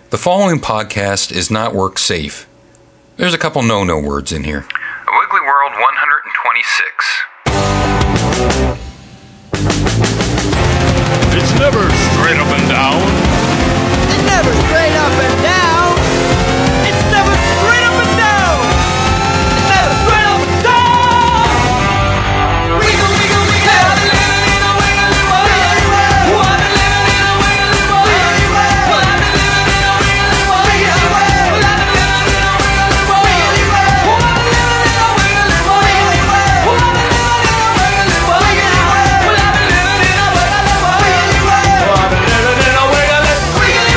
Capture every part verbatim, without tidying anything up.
The following podcast is not work safe. There's a couple no-no words in here. A Wiggly World one hundred twenty-six. It's never straight up and down. It's never straight up and down. It's never straight up and down. It's never straight up and down. Wiggle, wiggle, wiggle. Have a little, little wiggly world. What a little, little wiggly world. What a little, little wiggly world. What a little, little wiggly world. What a little, little wiggly world. What a little, little wiggly world. What a little, little wiggly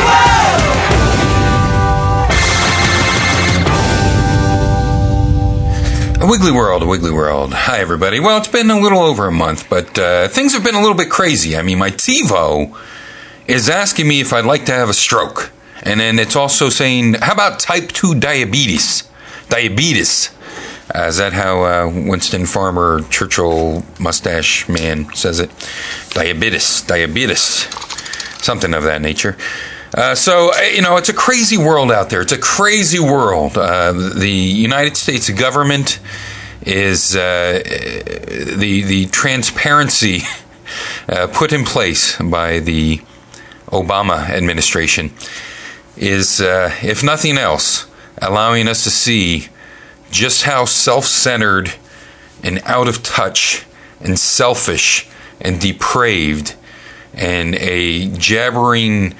world. A Wiggly World, a Wiggly World. Hi, everybody. Well, it's been a little over a month, but uh, things have been a little bit crazy. I mean, my TiVo is asking me if I'd like to have a stroke. And then it's also saying, how about type two diabetes? Diabetes. Uh, is that how uh, Winston Farmer, Churchill mustache man says it? Diabetes, diabetes. Something of that nature. Uh, so, you know, it's a crazy world out there. It's a crazy world. Uh, the United States government is uh, the the transparency uh, put in place by the Obama administration is, uh, if nothing else, allowing us to see just how self-centered and out of touch and selfish and depraved and a jabbering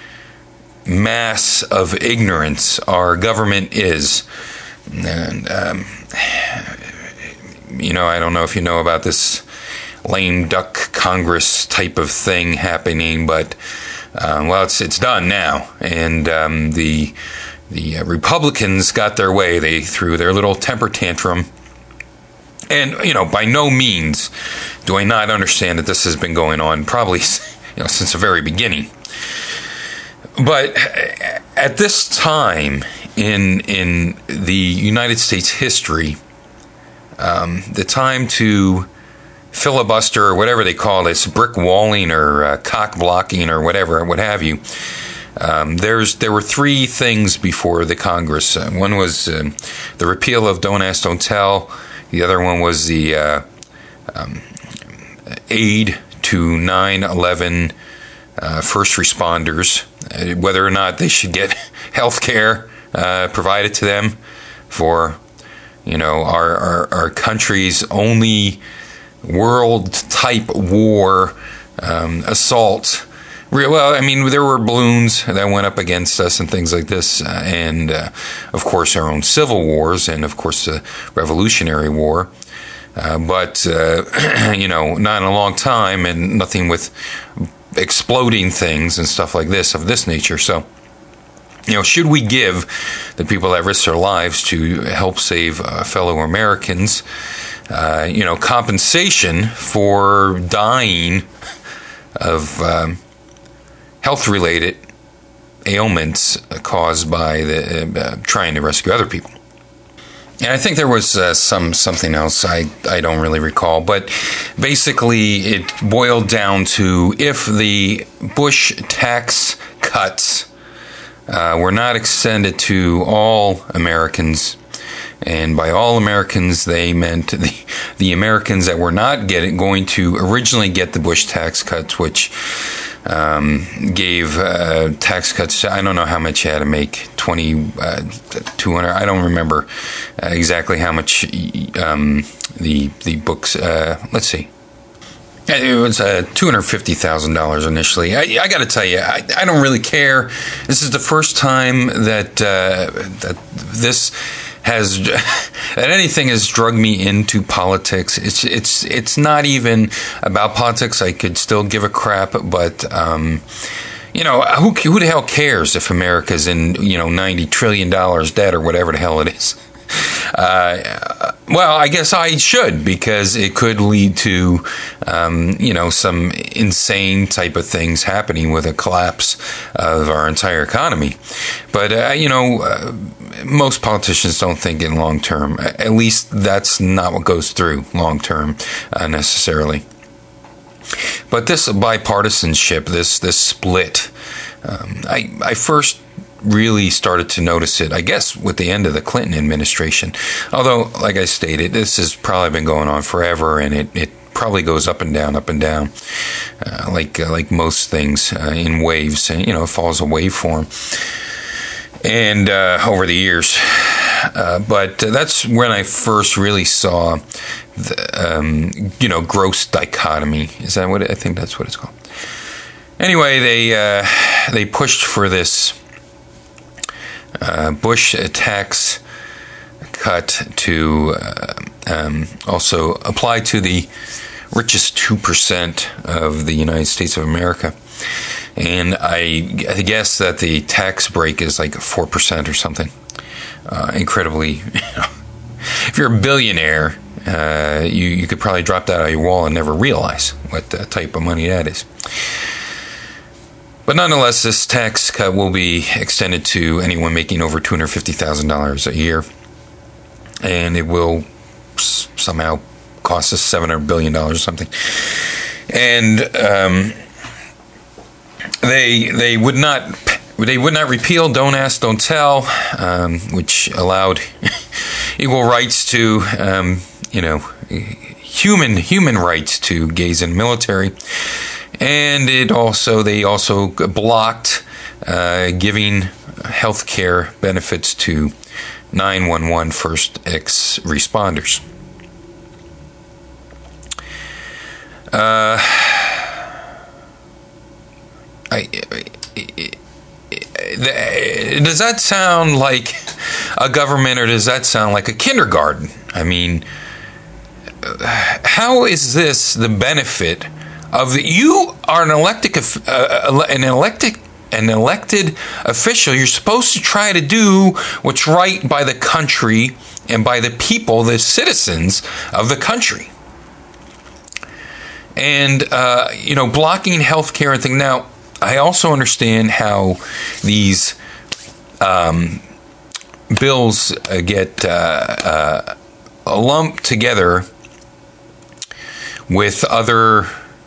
mass of ignorance our government is. And, um, you know, I don't know if you know about this lame duck Congress type of thing happening, but, uh, well, it's it's done now. And um, the the uh, Republicans got their way. They threw their little temper tantrum. And, you know, by no means do I not understand that this has been going on probably, you know, since the very beginning. But at this time in in the United States history, um, the time to filibuster or whatever they call this, brick walling or uh, cock blocking or whatever, what have you, um, there's there were three things before the Congress. Uh, one was uh, the repeal of Don't Ask, Don't Tell. The other one was the uh, um, aid to nine eleven uh, first responders, uh, whether or not they should get health care uh, provided to them for, you know, our, our, our country's only world-type war um, assault. Well, I mean, there were balloons that went up against us and things like this, uh, and, uh, of course, our own civil wars, and, of course, the Revolutionary War. Uh, but, uh, you know, not in a long time, and nothing with exploding things and stuff like this, of this nature. So, you know, should we give the people that risk their lives to help save uh, fellow Americans, uh, you know, compensation for dying of um, health-related ailments caused by the uh, trying to rescue other people? And I think there was uh, some something else I, I don't really recall, but basically it boiled down to if the Bush tax cuts uh, were not extended to all Americans, and by all Americans they meant the the Americans that were not getting going to originally get the Bush tax cuts, which Um, gave uh, tax cuts. I don't know how much you had to make, twenty, uh, two hundred. I don't remember uh, exactly how much um, the the books. Uh, let's see. It was uh, two hundred fifty thousand dollars initially. I, I got to tell you, I, I don't really care. This is the first time that uh, that this has that anything has drugged me into politics. It's it's it's not even about politics. I could still give a crap, but um, you know, who who the hell cares if America's in, you know, ninety trillion dollars debt or whatever the hell it is? Uh, well, I guess I should, because it could lead to, um, you know, some insane type of things happening with a collapse of our entire economy. But, uh, you know, uh, most politicians don't think in long term. At least that's not what goes through long term uh, necessarily. But this bipartisanship, this this split, um, I I first really started to notice it, I guess, with the end of the Clinton administration. Although, like I stated, this has probably been going on forever, and it, it probably goes up and down, up and down, uh, like uh, like most things uh, in waves. And, you know, it follows a waveform. And uh, over the years, uh, but that's when I first really saw, the, um, you know, gross dichotomy. Is that what it, I think that's what it's called? Anyway, they uh, they pushed for this uh, Bush tax cut to uh, um, also apply to the richest two percent of the United States of America. And I, I guess that the tax break is like four percent or something. Uh, incredibly, you know, if you're a billionaire, uh, you, you could probably drop that out of your wall and never realize what the type of money that is. But nonetheless, this tax cut will be extended to anyone making over two hundred fifty thousand dollars a year. And it will s- somehow cost us seven hundred billion dollars or something. And um, they they would not they would not repeal Don't Ask, Don't Tell, um, which allowed equal rights to um, you know human human rights to gays in the military. And it also they also blocked uh, giving health care benefits to nine one one first ex responders. Uh, I, I, I, does that sound like a government, or does that sound like a kindergarten? I mean, how is this the benefit of the, you are an elected uh, an elected an elected official? You're supposed to try to do what's right by the country and by the people, the citizens of the country. And, uh, you know, blocking health care and things. Now, I also understand how these um, bills uh, get uh, uh, lumped together with other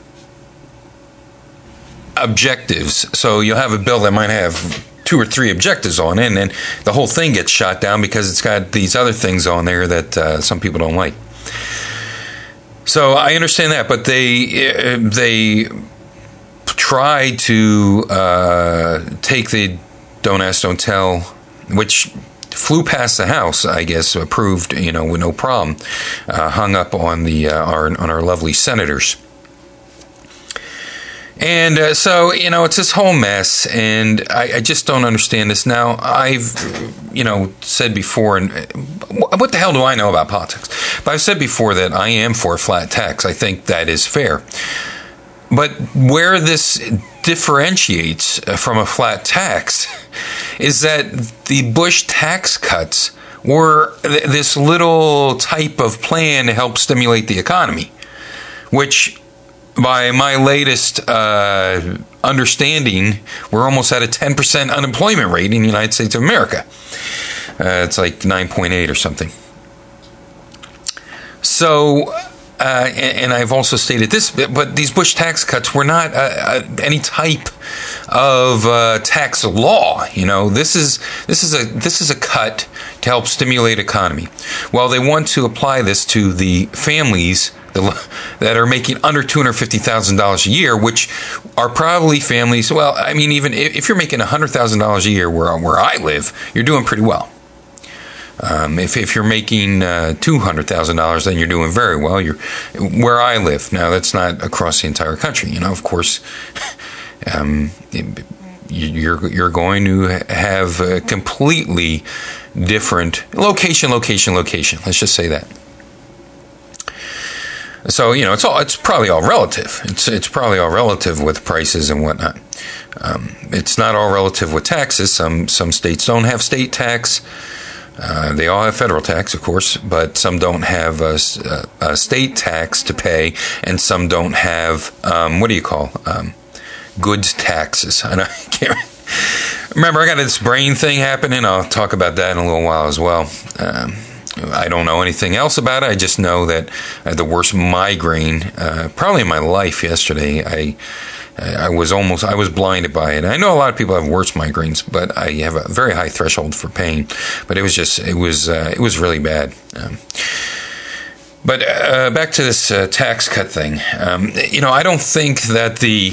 objectives. So you'll have a bill that might have two or three objectives on it, and then the whole thing gets shot down because it's got these other things on there that uh, some people don't like. So I understand that, but they they try to uh, take the Don't Ask, Don't Tell, which flew past the House, I guess, approved, you know, with no problem, uh, hung up on the uh, our on our lovely senators. And uh, so, you know, it's this whole mess, and I, I just don't understand this. Now, I've, you know, said before, and what the hell do I know about politics? But I've said before that I am for a flat tax. I think that is fair. But where this differentiates from a flat tax is that the Bush tax cuts were th- this little type of plan to help stimulate the economy, which, by my latest uh, understanding, we're almost at a ten percent unemployment rate in the United States of America. Uh, it's like nine point eight or something. So, uh, and, and I've also stated this, but these Bush tax cuts were not uh, uh, any type of uh, tax law. You know, this is this is a this is a cut to help stimulate economy. Well, they want to apply this to the families that are making under two hundred fifty thousand dollars a year, which are probably families. Well, I mean, even if you're making one hundred thousand dollars a year where where I live, you're doing pretty well. Um, if if you're making uh, two hundred thousand dollars, then you're doing very well. You're where I live now. That's not across the entire country. You know, of course, um, you're you're going to have a completely different location, location, location. Let's just say that. So, you know, it's all it's probably all relative. It's it's probably all relative with prices and whatnot. Um, it's not all relative with taxes. Some some states don't have state tax. Uh, they all have federal tax, of course, but some don't have a, a state tax to pay, and some don't have um, what do you call um, goods taxes? I, don't, I can't remember. I got this brain thing happening. I'll talk about that in a little while as well. Um, I don't know anything else about it. I just know that I had the worst migraine uh, probably in my life yesterday. I I was almost, I was blinded by it. I know a lot of people have worse migraines, but I have a very high threshold for pain. But it was just, it was, uh, it was really bad. Um, but uh, back to this uh, tax cut thing. Um, you know, I don't think that the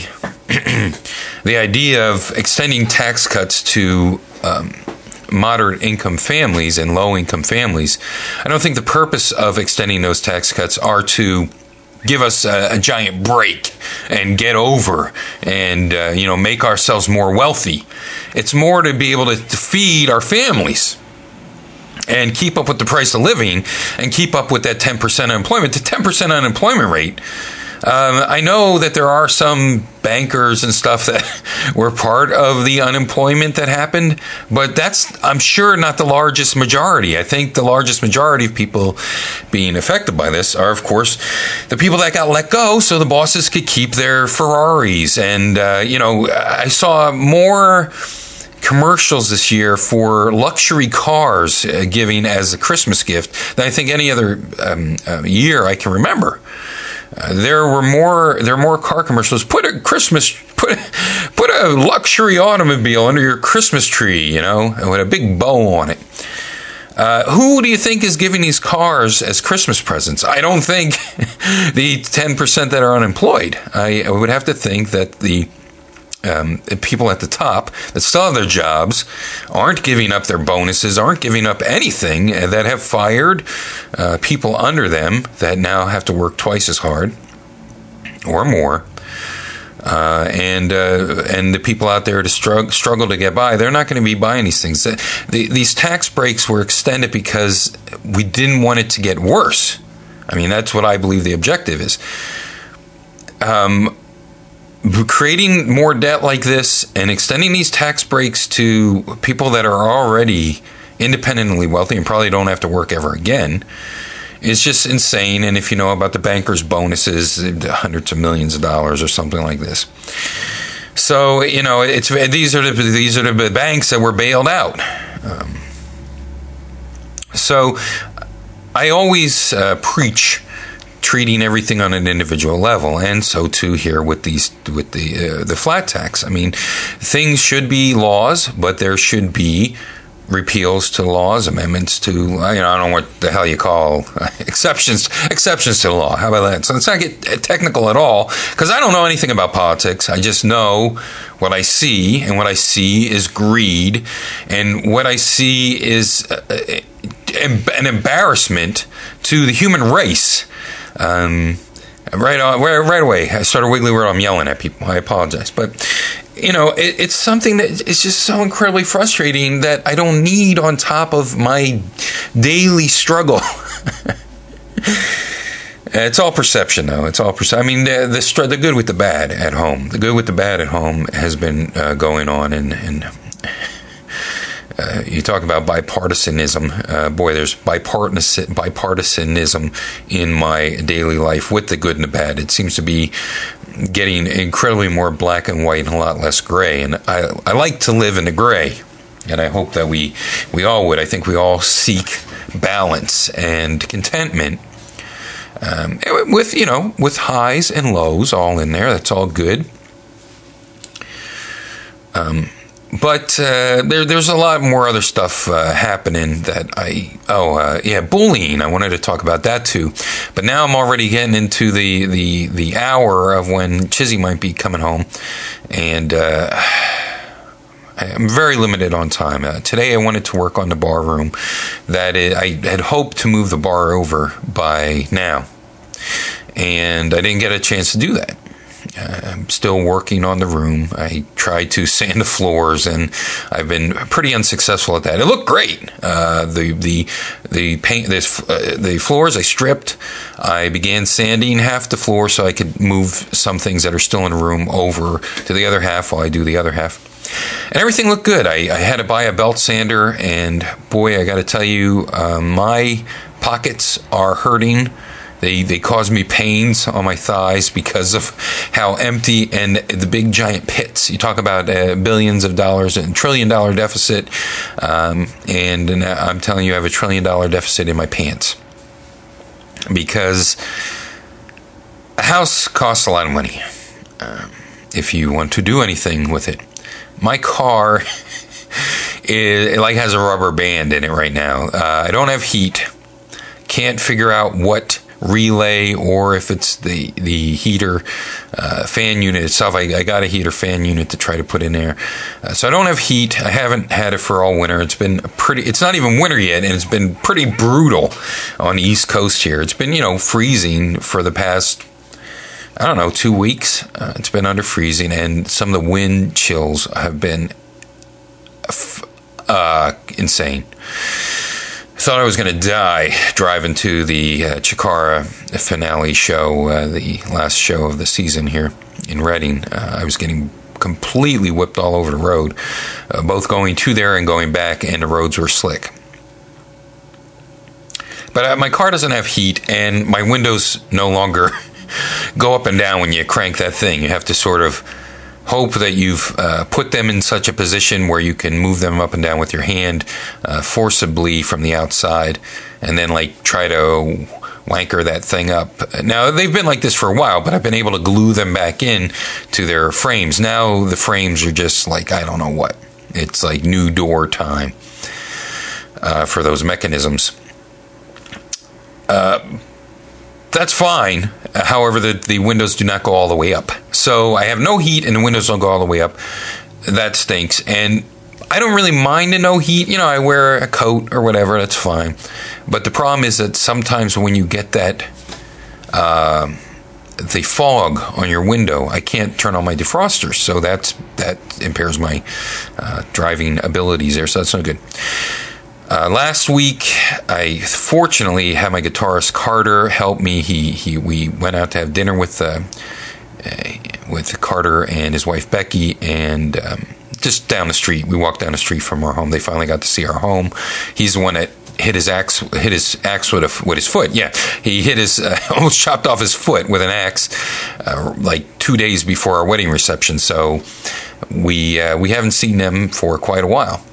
the idea of extending tax cuts to um, moderate income families and low income families, I don't think the purpose of extending those tax cuts are to give us a, a giant break and get over and, uh, you know, make ourselves more wealthy. It's more to be able to, to feed our families and keep up with the price of living and keep up with that ten percent unemployment. The ten percent unemployment rate, um, I know that there are some bankers and stuff that were part of the unemployment that happened, but that's, I'm sure, not the largest majority. I think the largest majority of people being affected by this are, of course, the people that got let go so the bosses could keep their Ferraris. And, uh, you know, I saw more commercials this year for luxury cars uh, giving as a Christmas gift than I think any other um, uh, year I can remember. Uh, there were more. There were more car commercials. Put a Christmas, put put a luxury automobile under your Christmas tree, you know, with a big bow on it. Uh, who do you think is giving these cars as Christmas presents? I don't think the ten percent that are unemployed. I, I would have to think that the Um, people at the top that still have their jobs aren't giving up their bonuses, aren't giving up anything, that have fired uh, people under them that now have to work twice as hard or more. Uh, and uh, and the people out there to struggle, struggle to get by, they're not going to be buying these things. The, the, these tax breaks were extended because we didn't want it to get worse. I mean, that's what I believe the objective is. Um, creating more debt like this and extending these tax breaks to people that are already independently wealthy and probably don't have to work ever again is just insane. And if you know about the bankers' bonuses, hundreds of millions of dollars or something like this. So, you know, it's these are the, these are the banks that were bailed out. Um, so I always uh, preach treating everything on an individual level, and so too here with these with the uh, the flat tax. I mean, things should be laws, but there should be repeals to laws, amendments to, you know, I don't know what the hell you call uh, exceptions exceptions to the law. How about that? So let's not get technical at all, because I don't know anything about politics. I just know what I see, and what I see is greed, and what I see is uh, an embarrassment to the human race. Um, right on, right, right away, I started wiggly word. I'm yelling at people. I apologize, but you know, it, it's something that is just so incredibly frustrating that I don't need on top of my daily struggle. It's all perception, though. It's all perception. I mean, the, the the good with the bad at home, the good with the bad at home has been uh, going on, and and. Uh, you talk about bipartisanism. Uh, boy, there's bipartisan, bipartisanism in my daily life with the good and the bad. It seems to be getting incredibly more black and white and a lot less gray. And I, I like to live in the gray, and I hope that we, we all would. I think we all seek balance and contentment. Um, with, you know, with highs and lows all in there. That's all good. Um, But uh, there, there's a lot more other stuff uh, happening that I, oh, uh, yeah, bullying. I wanted to talk about that too. But now I'm already getting into the, the, the hour of when Chizzy might be coming home. And uh, I'm very limited on time. Uh, today I wanted to work on the bar room. That is, I had hoped to move the bar over by now. And I didn't get a chance to do that. Uh, I'm still working on the room. I tried to sand the floors, and I've been pretty unsuccessful at that. It looked great. Uh, the the the paint, this uh, the floors I stripped. I began sanding half the floor so I could move some things that are still in the room over to the other half while I do the other half. And everything looked good. I, I had to buy a belt sander, and boy, I got to tell you, uh, my pockets are hurting They they cause me pains on my thighs because of how empty and the big giant pits. You talk about uh, billions of dollars and trillion dollar deficit, um, and, and I'm telling you, I have a trillion dollar deficit in my pants because a house costs a lot of money uh, if you want to do anything with it. My car is, it like has a rubber band in it right now. Uh, I don't have heat. Can't figure out what relay or if it's the the heater uh, fan unit itself. I, I got a heater fan unit to try to put in there, uh, so I don't have heat. I haven't had it for all winter. It's been pretty. It's not even winter yet, and it's been pretty brutal on the East Coast here. It's been, you know, freezing for the past, I don't know, two weeks. Uh, it's been under freezing, and some of the wind chills have been uh, insane. Thought I was going to die driving to the uh, Chikara finale show, uh, the last show of the season here in Reading. Uh, I was getting completely whipped all over the road, uh, both going to there and going back, and the roads were slick. But uh, my car doesn't have heat, and my windows no longer go up and down when you crank that thing. You have to sort of hope that you've uh, put them in such a position where you can move them up and down with your hand uh, forcibly from the outside, and then like try to wanker that thing up. Now, they've been like this for a while, but I've been able to glue them back in to their frames. Now the frames are just like, I don't know what. It's like new door time uh, for those mechanisms. Uh, that's fine. However, the, the windows do not go all the way up. So I have no heat and the windows don't go all the way up. That stinks. And I don't really mind the no heat. You know, I wear a coat or whatever. That's fine. But the problem is that sometimes when you get that, uh, the fog on your window, I can't turn on my defrosters. So that's, that impairs my uh, driving abilities there. So that's not good. Uh, last week, I fortunately had my guitarist Carter help me. He he we went out to have dinner with uh, uh, with Carter and his wife Becky, and um, just down the street. We walked down the street from our home. They finally got to see our home. He's the one that hit his axe hit his axe with a, with his foot. Yeah, he hit his uh, almost chopped off his foot with an axe uh, like two days before our wedding reception. So we uh, we haven't seen them for quite a while.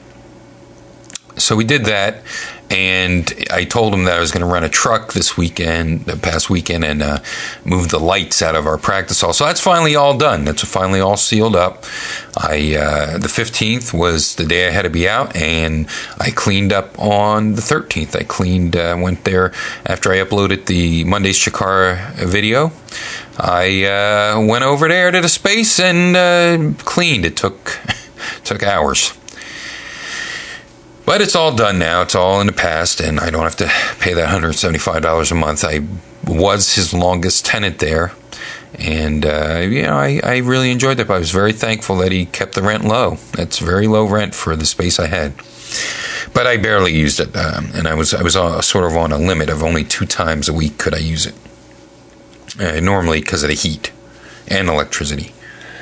So we did that, and I told him that I was going to run a truck this weekend, the past weekend, and uh, move the lights out of our practice hall. So that's finally all done. That's finally all sealed up. I uh, the fifteenth was the day I had to be out, and I cleaned up on the thirteenth. I cleaned, uh, went there after I uploaded the Monday's Chikara video. I uh, went over there to the space and uh, cleaned. It took took hours. But it's all done now. It's all in the past, and I don't have to pay that one hundred seventy-five dollars a month. I was his longest tenant there, and uh, you know, I, I really enjoyed it. But I was very thankful that he kept the rent low. That's very low rent for the space I had. But I barely used it, um, and I was I was uh, sort of on a limit of only two times a week could I use it. Uh, normally because of the heat and electricity.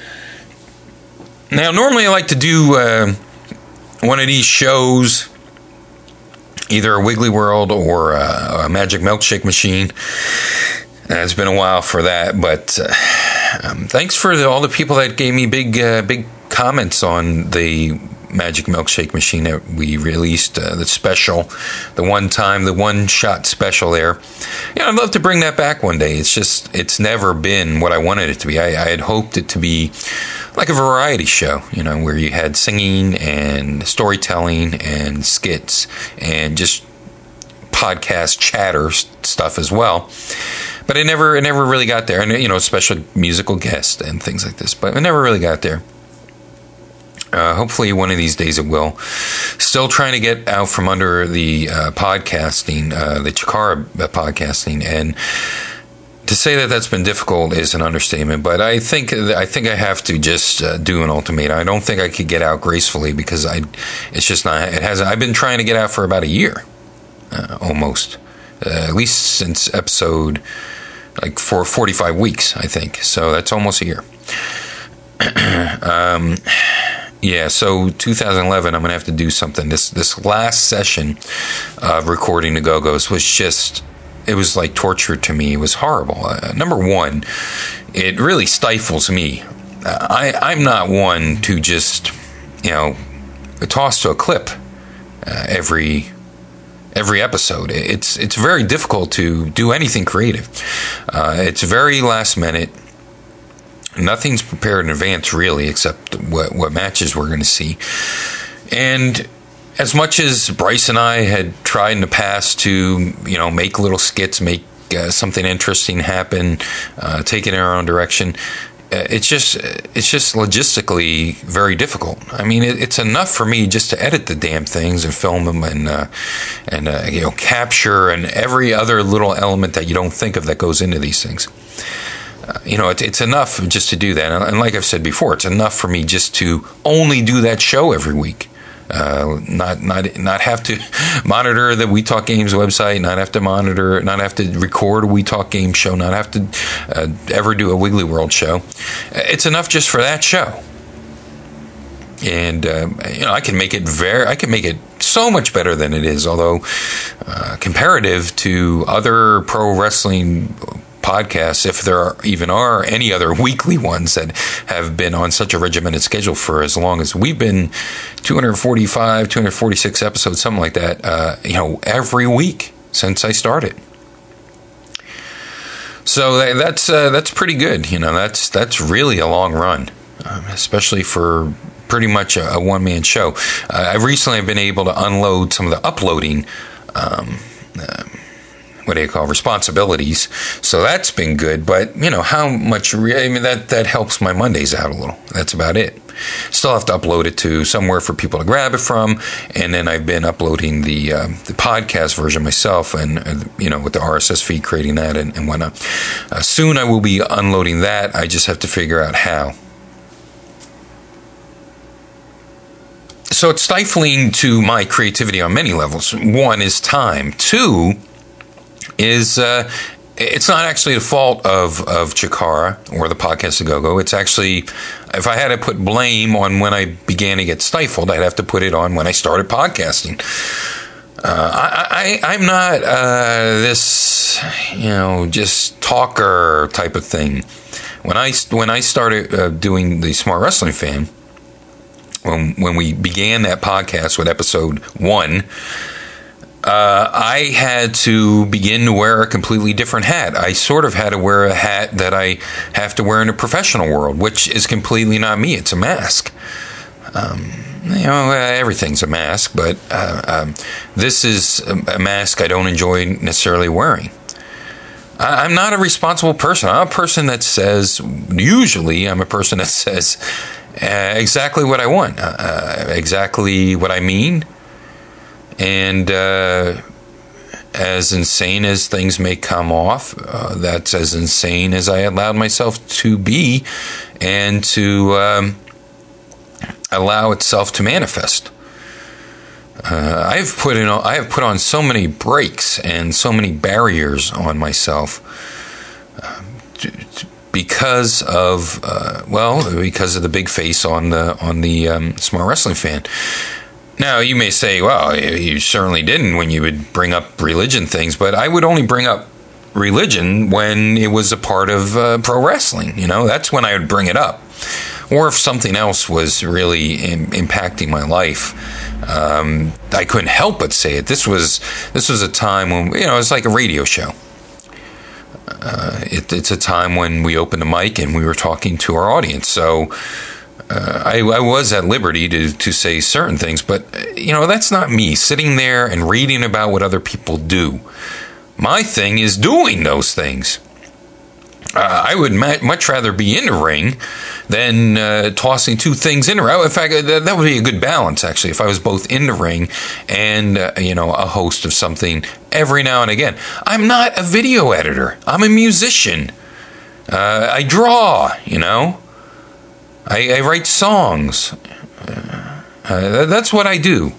Now, normally I like to do Uh, one of these shows, either a Wiggly World or a, a Magic Milkshake Machine. Uh, it's been a while for that, but uh, um, thanks for the, all the people that gave me big, uh, big comments on the Magic Milkshake Machine that we released, uh, the special, the one time, the one shot special there. Yeah, I'd love to bring that back one day. It's just, it's never been what I wanted it to be. I, I had hoped it to be like a variety show, you know, where you had singing and storytelling and skits and just podcast chatter stuff as well. But it never, it never really got there. And, you know, special musical guests and things like this, but it never really got there. Uh, hopefully one of these days it will. Still trying to get out from under the uh, podcasting, uh, the Chikara podcasting, and to say that that's been difficult is an understatement. But I think I think I have to just uh, do an ultimatum. I don't think I could get out gracefully because I, it's just not. It hasn't. I've been trying to get out for about a year, uh, almost, uh, at least since episode like for forty-five weeks, I think. So that's almost a year. um. Yeah, so two thousand eleven, I'm going to have to do something. This this last session of recording the Go-Go's was just, it was like torture to me. It was horrible. Uh, number one, it really stifles me. Uh, I, I'm not one to just, you know, toss to a clip uh, every every episode. It's it's very difficult to do anything creative. Uh, it's very last minute. Nothing's prepared in advance, really, except what, what matches we're going to see. And as much as Bryce and I had tried in the past to, you know, make little skits, make uh, something interesting happen, uh, take it in our own direction, uh, it's just it's just logistically very difficult. I mean, it, it's enough for me just to edit the damn things and film them and uh, and uh, you know, capture and every other little element that you don't think of that goes into these things. Uh, you know, it, it's enough just to do that. And, and like I've said before, it's enough for me just to only do that show every week. Uh, not not not have to monitor the We Talk Games website, not have to monitor, not have to record a We Talk Games show, not have to uh, ever do a Wiggly World show. It's enough just for that show. And uh, you know, I can make it very, I can make it so much better than it is. Although uh, comparative to other pro wrestling podcasts, if there are, even are any other weekly ones that have been on such a regimented schedule for as long as we've been, two forty-five, two forty-six episodes, something like that, uh, you know, every week since I started. So that, that's uh, that's pretty good. You know, that's that's really a long run, um, especially for pretty much a, a one-man show. Uh, I've recently been able to unload some of the uploading um, uh, what do you call responsibilities, so that's been good. But you know, how much re- I mean, that that helps my Mondays out a little. That's about it. Still have to upload it to somewhere for people to grab it from, and then I've been uploading the uh, the podcast version myself, and uh, you know, with the R S S feed, creating that and, and whatnot. Uh, soon I will be unloading that. I just have to figure out how. So it's stifling to my creativity on many levels. One is time. Two is uh, it's not actually the fault of, of Chikara or the Podcast A Go-Go. It's actually, if I had to put blame on when I began to get stifled, I'd have to put it on when I started podcasting. Uh, I, I, I'm not uh, this, you know, just talker type of thing. When I, when I started uh, doing the Smart Wrestling Fan, when, when we began that podcast with episode one, Uh, I had to begin to wear a completely different hat. I sort of had to wear a hat that I have to wear in the professional world, which is completely not me. It's a mask. Um, you know, everything's a mask, but uh, um, this is a mask I don't enjoy necessarily wearing. I, I'm not a responsible person. I'm a person that says, usually I'm a person that says uh, exactly what I want, uh, exactly what I mean. And uh, as insane as things may come off, uh, that's as insane as I allowed myself to be, and to um, allow itself to manifest. Uh, I've put in, I have put on so many brakes and so many barriers on myself uh, to, to, because of uh, well, because of the big face on the on the um, Smart Wrestling Fan. Now, you may say, well, you certainly didn't when you would bring up religion things, but I would only bring up religion when it was a part of uh, pro wrestling. You know, that's when I would bring it up. Or if something else was really in, impacting my life, um, I couldn't help but say it. This was this was a time when, you know, it's like a radio show. Uh, it, it's a time when we opened the mic and we were talking to our audience. So Uh, I, I was at liberty to, to say certain things, but, you know, that's not me sitting there and reading about what other people do. My thing is doing those things. Uh, I would ma- much rather be in the ring than uh, tossing two things in a row. In fact, that, that would be a good balance, actually, if I was both in the ring and, uh, you know, a host of something every now and again. I'm not a video editor. I'm a musician. Uh, I draw, you know. I, I write songs. Uh, that's what I do.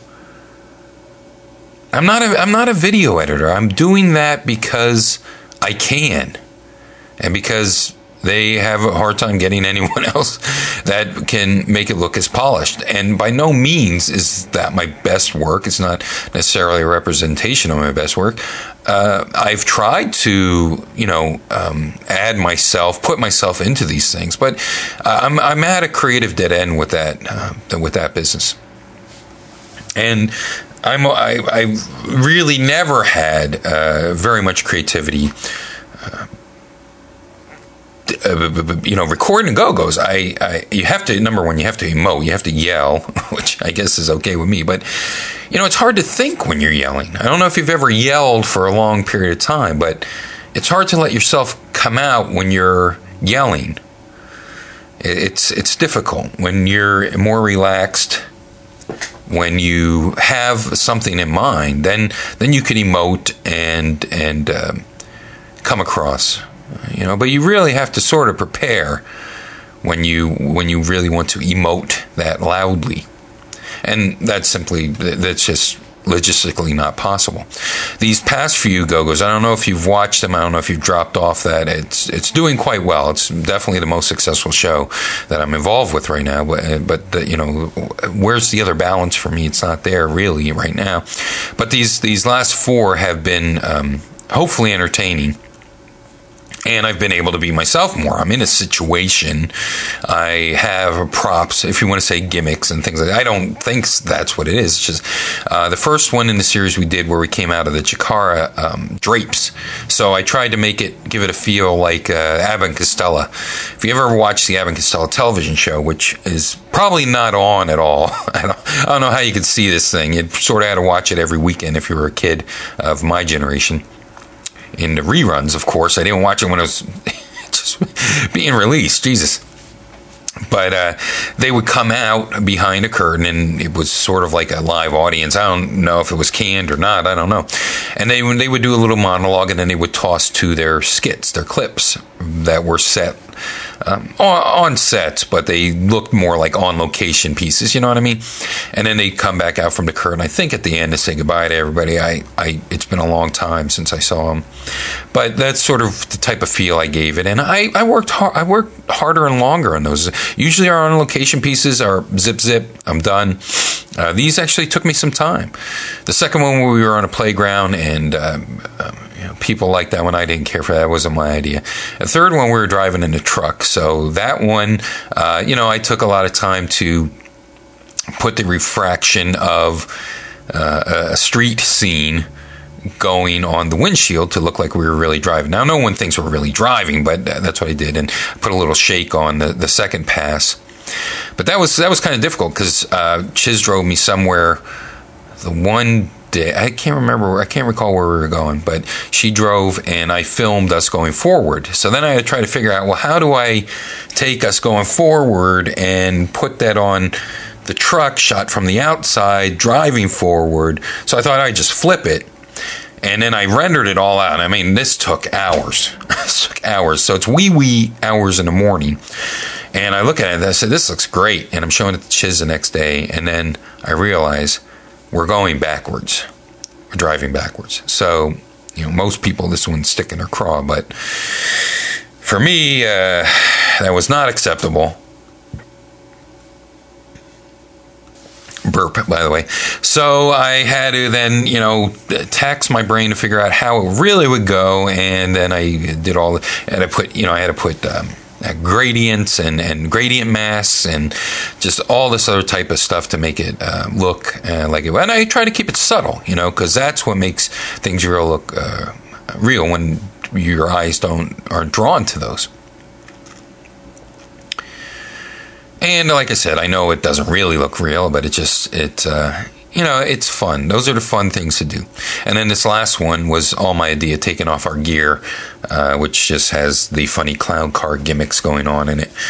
I'm not a I'm not a video editor. I'm doing that because I can, and because they have a hard time getting anyone else that can make it look as polished. And by no means is that my best work. It's not necessarily a representation of my best work. uh, I've tried to, you know, um, add myself, put myself into these things, but uh, I'm I'm at a creative dead end with that uh, with that business, and I'm I, I really never had uh, very much creativity. Uh, Uh, you know, recording Go-Go's, I, I, you have to, number one, you have to emote, you have to yell, which I guess is okay with me, but, you know, it's hard to think when you're yelling. I don't know if you've ever yelled for a long period of time, but it's hard to let yourself come out when you're yelling. It's, it's difficult. When you're more relaxed, when you have something in mind, then, then you can emote and, and uh, come across. You know, but you really have to sort of prepare when you when you really want to emote that loudly, and that's simply that's just logistically not possible. These past few Go-Go's, I don't know if you've watched them. I don't know if you've dropped off that. It's it's doing quite well. It's definitely the most successful show that I'm involved with right now. But but the, you know, where's the other balance for me? It's not there really right now. But these these last four have been um, hopefully entertaining. And I've been able to be myself more. I'm in a situation. I have props, if you want to say gimmicks and things like that. I don't think that's what it is. It's just uh, the first one in the series we did where we came out of the Chikara um, drapes. So I tried to make it, give it a feel like uh, Abbott and Costello. If you ever watched the Abbott and Costello television show, which is probably not on at all. I don't, I don't know how you could see this thing. You sort of had to watch it every weekend if you were a kid of my generation. In the reruns, of course. I didn't watch it when it was just being released. Jesus. But uh, they would come out behind a curtain, and it was sort of like a live audience. I don't know if it was canned or not. I don't know. And they, they would do a little monologue, and then they would toss to their skits, their clips that were set um, on, on set, but they looked more like on-location pieces, you know what I mean? And then they'd come back out from the curtain, I think at the end, to say goodbye to everybody. I, I, it's been a long time since I saw them. But that's sort of the type of feel I gave it. And I, I worked hard, I worked harder and longer on those. Usually our on-location pieces are zip, zip, I'm done. Uh, these actually took me some time. The second one, where we were on a playground, and um, um, you know, people liked that one. I didn't care for that. It wasn't my idea. The third one, we were driving in a truck. So that one, uh, you know, I took a lot of time to put the refraction of uh, a street scene going on the windshield to look like we were really driving. Now, no one thinks we're really driving, but that's what I did, and put a little shake on the, the second pass. But that was that was kind of difficult because uh, Chiz drove me somewhere. The one day, I can't remember, I can't recall where we were going, but she drove and I filmed us going forward. So then I had to try to figure out, well, how do I take us going forward and put that on the truck shot from the outside, driving forward? So I thought I'd just flip it. And then I rendered it all out. I mean, this took hours. This took hours. So it's wee wee hours in the morning. And I look at it and I said, this looks great. And I'm showing it to Chiz the next day. And then I realize we're going backwards. We're driving backwards. So, you know, most people, this one's sticking their craw. But for me, uh, that was not acceptable. Burp, by the way. So I had to then, you know, tax my brain to figure out how it really would go, and then I did all, and I put, you know, I had to put um, gradients and, and gradient masks and just all this other type of stuff to make it uh, look uh, like it. And I try to keep it subtle, you know, because that's what makes things real look uh, real when your eyes don't aren't drawn to those. And like I said, I know it doesn't really look real, but it just, it, uh, you know, it's fun. Those are the fun things to do. And then this last one was all my idea, taking off our gear, uh, which just has the funny clown car gimmicks going on in it.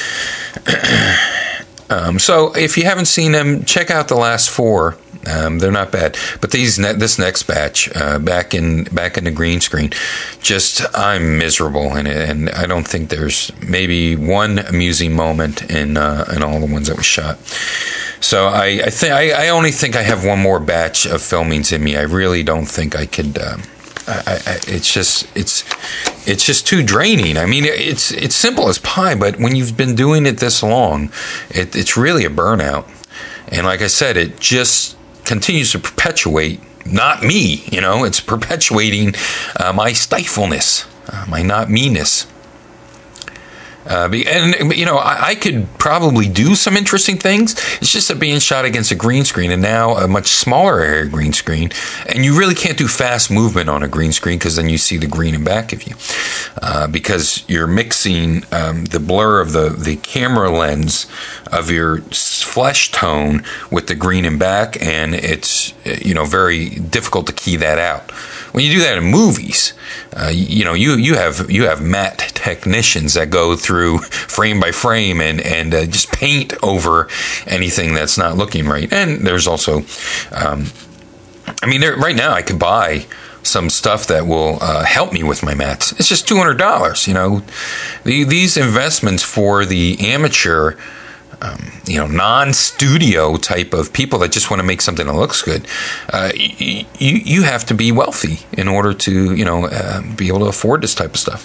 um, so if you haven't seen them, check out the last four. Um, they're not bad, but these ne- this next batch, uh, back in back in the green screen, just I'm miserable in it, and I don't think there's maybe one amusing moment in uh, in all the ones that we shot. So I I think I, I only think I have one more batch of filmings in me. I really don't think I could. Um, I, I, it's just it's it's just too draining. I mean, it's it's simple as pie, but when you've been doing it this long, it, it's really a burnout. And like I said, it just continues to perpetuate not me. You know, it's perpetuating uh, my stifleness, uh, my not me-ness. Uh, and, you know, I, I could probably do some interesting things. It's just that being shot against a green screen, and now a much smaller area green screen. And you really can't do fast movement on a green screen because then you see the green in back of you. Uh, because you're mixing um, the blur of the, the camera lens of your flesh tone with the green in back, and it's, you know, very difficult to key that out. When you do that in movies, uh, you, you know, you, you have you have matte technicians that go through frame by frame and, and uh, just paint over anything that's not looking right. And there's also, um, I mean, there, right now I could buy some stuff that will uh, help me with my mattes. It's just two hundred dollars, you know. The, these investments for the amateur, Um, you know, non-studio type of people that just want to make something that looks good. Uh, you, you have to be wealthy in order to, you know, uh, be able to afford this type of stuff.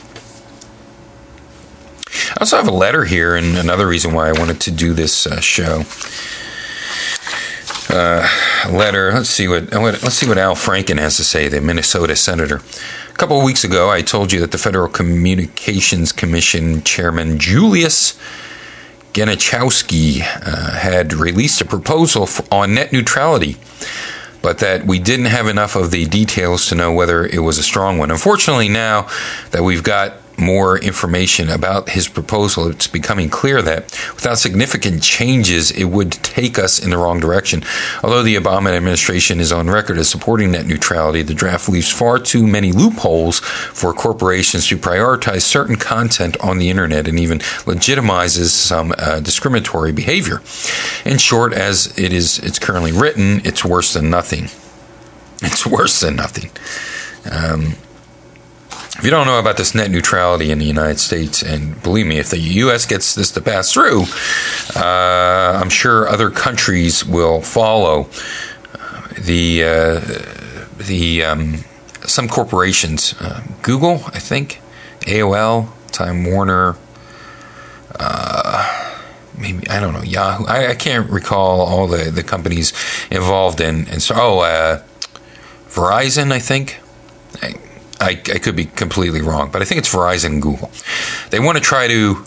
I also have a letter here, and another reason why I wanted to do this uh, show. Uh, letter. Let's see what, what let's see what Al Franken has to say, the Minnesota senator. A couple of weeks ago, I told you that the Federal Communications Commission Chairman Julius Genachowski uh, had released a proposal for, on net neutrality, but that we didn't have enough of the details to know whether it was a strong one. Unfortunately, now that we've got more information about his proposal, it's becoming clear that without significant changes, it would take us in the wrong direction. Although the Obama administration is on record as supporting net neutrality, the draft leaves far too many loopholes for corporations to prioritize certain content on the internet, and even legitimizes some uh, discriminatory behavior. In short, as it is, it's currently written, it's worse than nothing. It's worse than nothing. Um, If you don't know about this net neutrality in the United States, and believe me, if the U S gets this to pass through, uh, I'm sure other countries will follow. Uh, the uh, the um, some corporations, uh, Google, I think, A O L, Time Warner, uh, maybe I don't know, Yahoo. I, I can't recall all the, the companies involved in. And so, oh, uh, Verizon, I think. I, I, I could be completely wrong, but I think it's Verizon and Google. They want to try to,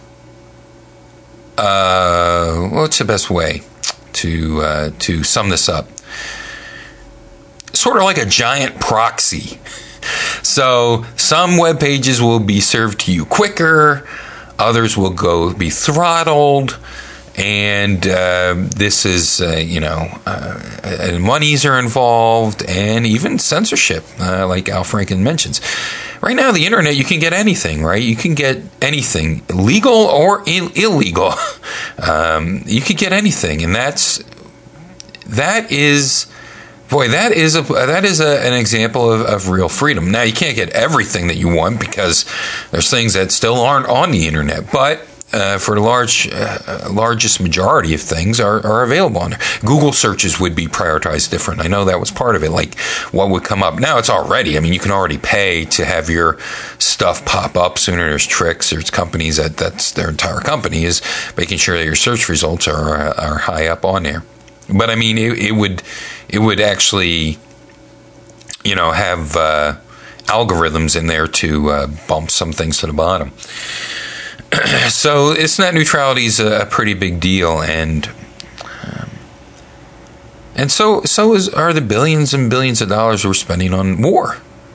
uh, what's the best way to uh, to sum this up? Sort of like a giant proxy. So some web pages will be served to you quicker, others will go be throttled. And uh, this is, uh, you know, uh, monies are involved, and even censorship, uh, like Al Franken mentions. Right now, the internet, you can get anything, right? You can get anything, legal or Ill- illegal. Um, you can get anything, and that's that is, boy, that is a that is a, an example of, of real freedom. Now, you can't get everything that you want because there's things that still aren't on the internet, but Uh, for the large, uh, largest majority of things are, are available on there. Google searches would be prioritized different. I know that was part of it, like what would come up. Now it's already, I mean, you can already pay to have your stuff pop up sooner. There's tricks. There's companies that that's their entire company is making sure that your search results are are high up on there. But I mean, it, it would it would actually, you know, have uh, algorithms in there to uh, bump some things to the bottom. So it's net neutrality is a pretty big deal, and um, and so so is are the billions and billions of dollars we're spending on war.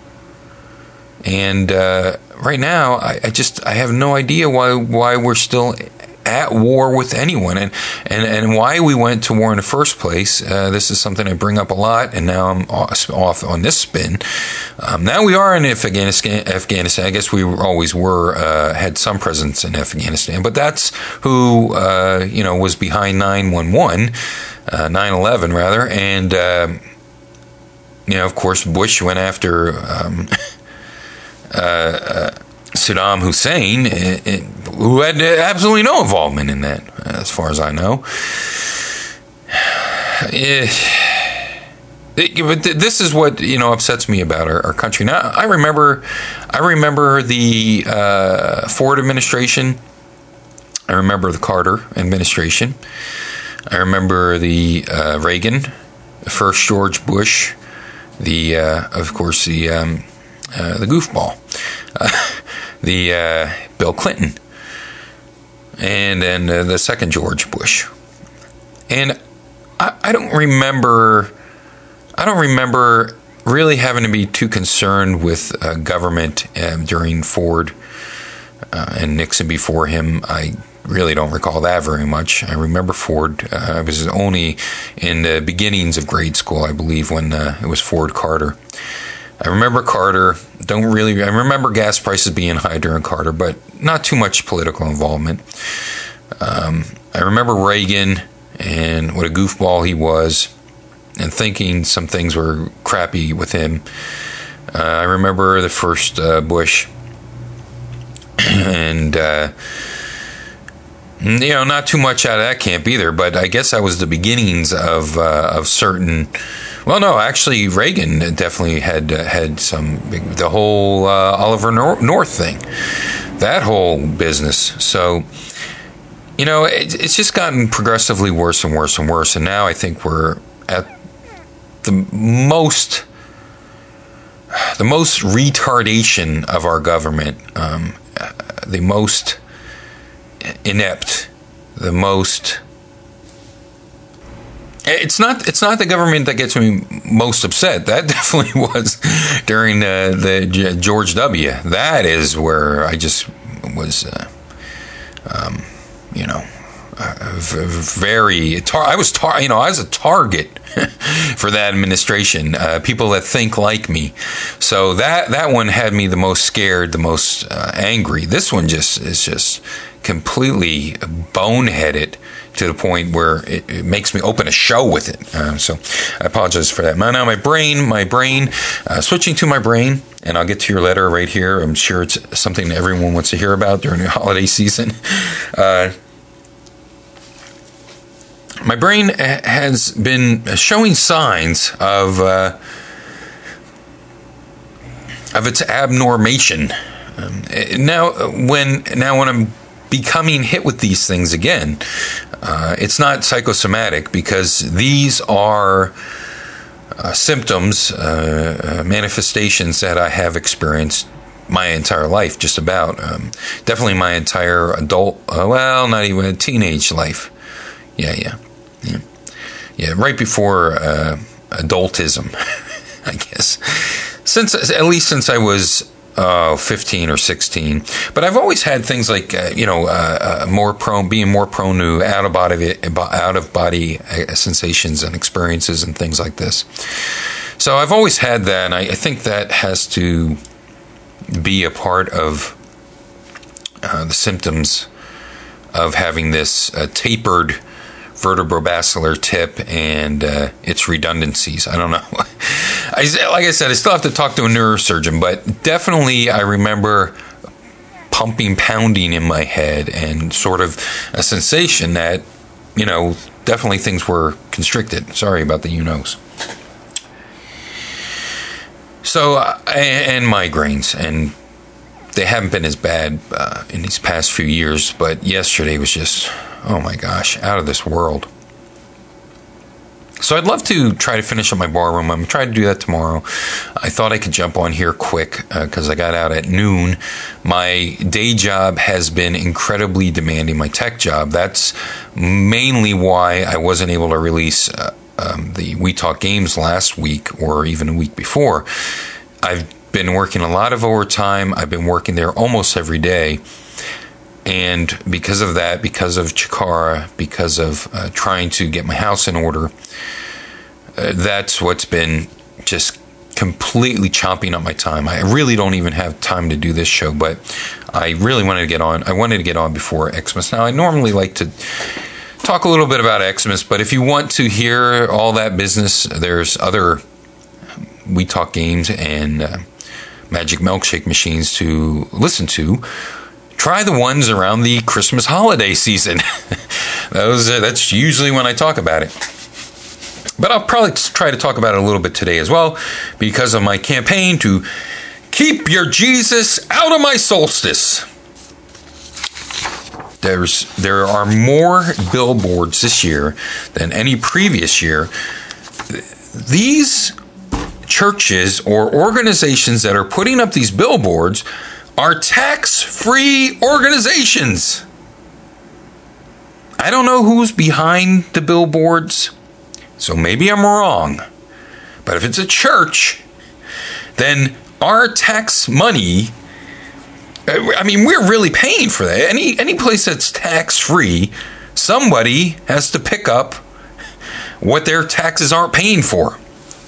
And uh, right now, I, I just I have no idea why why we're still at war with anyone, and, and, and why we went to war in the first place. Uh, this is something I bring up a lot, and now I'm off on this spin. Um, now we are in Afghanistan. Afghanistan. I guess we always were, uh, had some presence in Afghanistan, but that's who, uh, you know, was behind nine one one, uh, nine eleven rather, and, uh, you know, of course, Bush went after, um, uh, uh Saddam Hussein, it, it, who had absolutely no involvement in that, as far as I know. It, it, but this is what, you know, upsets me about our, our country. Now, I remember, I remember the uh, Ford administration. I remember the Carter administration. I remember the uh, Reagan, the first George Bush the uh, of course the um, uh, the goofball, uh, the uh, Bill Clinton, and then uh, the second George Bush. And I, I don't remember, I don't remember really having to be too concerned with uh, government uh, during Ford uh, and Nixon before him. I really don't recall that very much. I remember Ford. Uh, I was only in the beginnings of grade school, I believe, when uh, it was Ford Carter. I remember Carter. Don't really. I remember gas prices being high during Carter, but not too much political involvement. Um, I remember Reagan and what a goofball he was, and thinking some things were crappy with him. Uh, I remember the first uh, Bush, and uh, you know, not too much out of that camp either. But I guess that was the beginnings of uh, of certain. Well, no, actually, Reagan definitely had uh, had some the whole uh, Oliver North thing, that whole business. So. You know, it, it's just gotten progressively worse and worse and worse. And now I think we're at the most, the most retardation of our government, um, the most inept, the most. It's not. It's not the government that gets me most upset. That definitely was during uh, the George W. That is where I just was. Uh, um, You know, uh, very. Tar- I was, tar- you know, I was a target for that administration. Uh, people that think like me. So that that one had me the most scared, the most uh, angry. This one just is just completely boneheaded to the point where it, it makes me open a show with it. Uh, so I apologize for that. Now my brain, my brain, uh, switching to my brain. And I'll get to your letter right here. I'm sure it's something that everyone wants to hear about during the holiday season. Uh, my brain has been showing signs of uh, of its abnormation. Um, now, when now when I'm becoming hit with these things again, uh, it's not psychosomatic because these are. Uh, symptoms, uh, uh, manifestations that I have experienced my entire life, just about. Um, definitely my entire adult, uh, well, not even a teenage life. Yeah, yeah, yeah. Yeah, right before uh, adultism, I guess. Since, at least since I was uh, fifteen or sixteen. But I've always had things like, uh, you know, uh, uh, more prone, being more prone to out of body, out of body sensations and experiences and things like this. So I've always had that, and I, I think that has to be a part of uh, the symptoms of having this uh, tapered vertebrobasilar tip and uh, its redundancies. I don't know. I, like I said, I still have to talk to a neurosurgeon, but definitely I remember pumping, pounding in my head and sort of a sensation that, you know, definitely things were constricted. Sorry about the you-knows. So, uh, and migraines, and they haven't been as bad uh, in these past few years, but yesterday was just, oh my gosh, out of this world. So I'd love to try to finish up my bar room. I'm going to try to do that tomorrow. I thought I could jump on here quick because uh, I got out at noon. My day job has been incredibly demanding, my tech job. That's mainly why I wasn't able to release uh, um, the We Talk Games last week or even a week before. I've been working a lot of overtime. I've been working there almost every day. And because of that, because of Chikara, because of uh, trying to get my house in order, uh, that's what's been just completely chomping up my time. I really don't even have time to do this show, but I really wanted to get on. I wanted to get on before Xmas. Now, I normally like to talk a little bit about Xmas, but if you want to hear all that business, there's other We Talk Games and uh, Magic Milkshake machines to listen to. Try the ones around the Christmas holiday season. Those uh, that's usually when I talk about it. But I'll probably try to talk about it a little bit today as well because of my campaign to keep your Jesus out of my solstice. There's there are more billboards this year than any previous year. These churches or organizations that are putting up these billboards are tax-free organizations. I don't know who's behind the billboards, so maybe I'm wrong. But if it's a church, then our tax money, I mean, we're really paying for that. Any any place that's tax-free, somebody has to pick up what their taxes aren't paying for.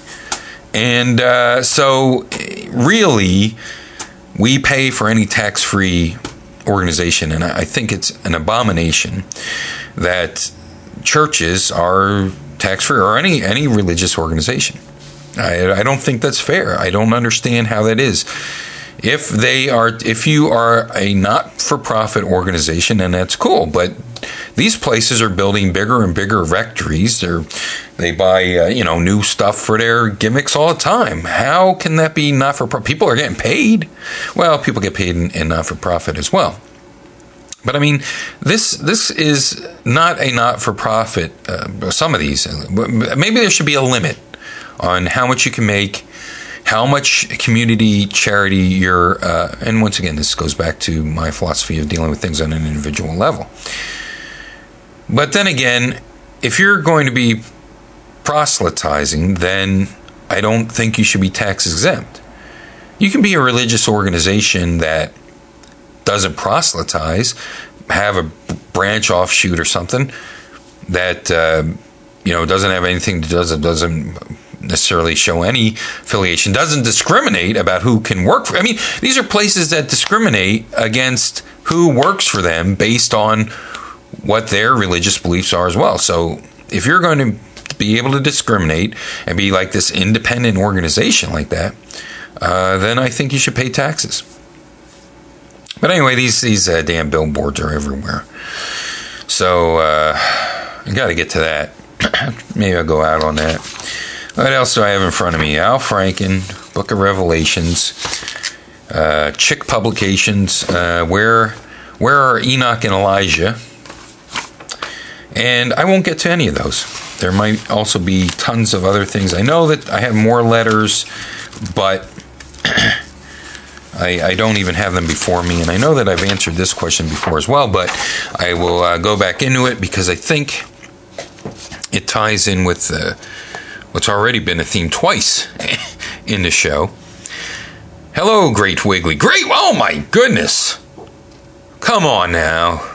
And uh, so, really, we pay for any tax-free organization, and I think it's an abomination that churches are tax-free, or any, any religious organization. I, I don't think that's fair. I don't understand how that is. If they are, if you are a not-for-profit organization, then that's cool. But these places are building bigger and bigger rectories. They're, they buy, uh, you know, new stuff for their gimmicks all the time. How can that be not-for-profit? People are getting paid. Well, people get paid in, in not-for-profit as well. But I mean, this this is not a not-for-profit. Uh, some of these, maybe there should be a limit on how much you can make, how much community charity you're, uh, and once again, this goes back to my philosophy of dealing with things on an individual level. But then again, if you're going to be proselytizing, then I don't think you should be tax exempt. You can be a religious organization that doesn't proselytize, have a branch offshoot or something that uh, you know doesn't have anything to doesn't doesn't necessarily show any affiliation, doesn't discriminate about who can work for. I mean, these are places that discriminate against who works for them based on what their religious beliefs are as well. So if you're going to be able to discriminate and be like this independent organization like that, uh, then I think you should pay taxes. But anyway, these these uh, damn billboards are everywhere. So uh, I got to get to that. Maybe I'll go out on that. What else do I have in front of me? Al Franken, Book of Revelations, uh, Chick Publications, uh, where where are Enoch and Elijah? And I won't get to any of those. There might also be tons of other things. I know that I have more letters, but I, I don't even have them before me. And I know that I've answered this question before as well, but I will uh, go back into it because I think it ties in with uh, what's already been a theme twice in the show. Hello, Great Wiggly. Great! Oh my goodness! Come on now.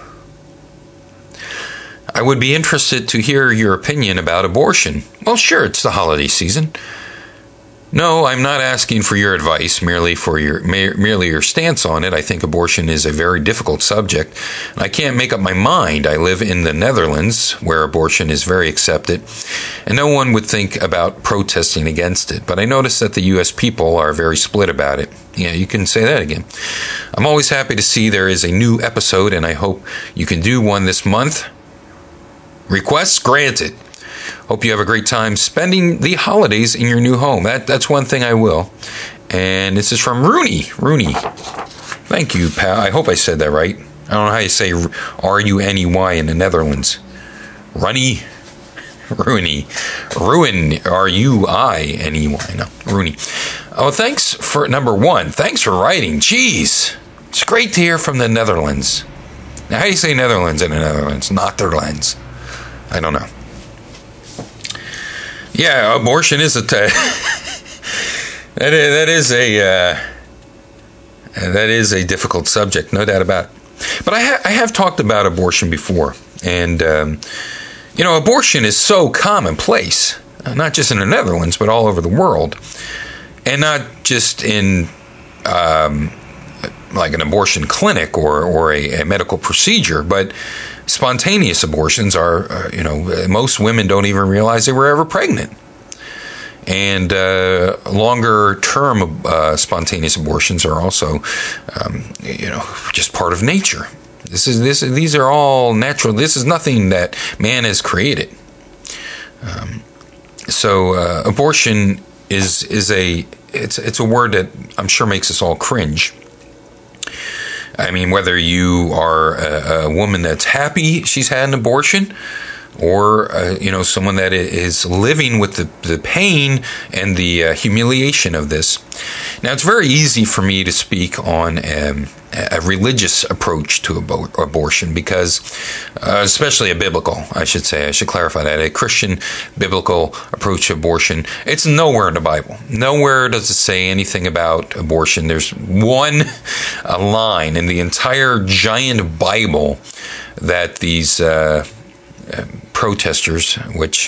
I would be interested to hear your opinion about abortion. Well, sure, it's the holiday season. No, I'm not asking for your advice, merely for your merely your stance on it. I think abortion is a very difficult subject. I can't make up my mind. I live in the Netherlands, where abortion is very accepted, and no one would think about protesting against it. But I notice that the U S people are very split about it. Yeah, you can say that again. I'm always happy to see there is a new episode, and I hope you can do one this month. Requests granted. Hope you have a great time spending the holidays in your new home. That That's one thing I will. And this is from Rooney. Rooney. Thank you, pal. I hope I said that right. I don't know how you say R U N E Y in the Netherlands. Runny? Rooney. Ruin. R U I N E Y. No, Rooney. Oh, thanks for, number one, thanks for writing. Jeez. It's great to hear from the Netherlands. Now, how do you say Netherlands in the Netherlands? Netherlands. I don't know. Yeah, abortion is a t- that is that is a uh, that is a difficult subject, no doubt about it. But I, ha- I have talked about abortion before, and um, you know, abortion is so commonplace, not just in the Netherlands, but all over the world, and not just in um, like an abortion clinic or or a, a medical procedure, but spontaneous abortions are, uh, you know, most women don't even realize they were ever pregnant. And uh, longer-term uh, spontaneous abortions are also, um, you know, just part of nature. This is this. These are all natural. This is nothing that man has created. Um, so uh, abortion is is a it's it's a word that I'm sure makes us all cringe. I mean, whether you are a, a woman that's happy she's had an abortion, or uh, you know, someone that is living with the, the pain and the uh, humiliation of this. Now, it's very easy for me to speak on um, a religious approach to abo- abortion because, uh, especially a biblical, I should say, I should clarify that, a Christian biblical approach to abortion, it's nowhere in the Bible. Nowhere does it say anything about abortion. There's one uh, line in the entire giant Bible that these uh, uh, protesters, which,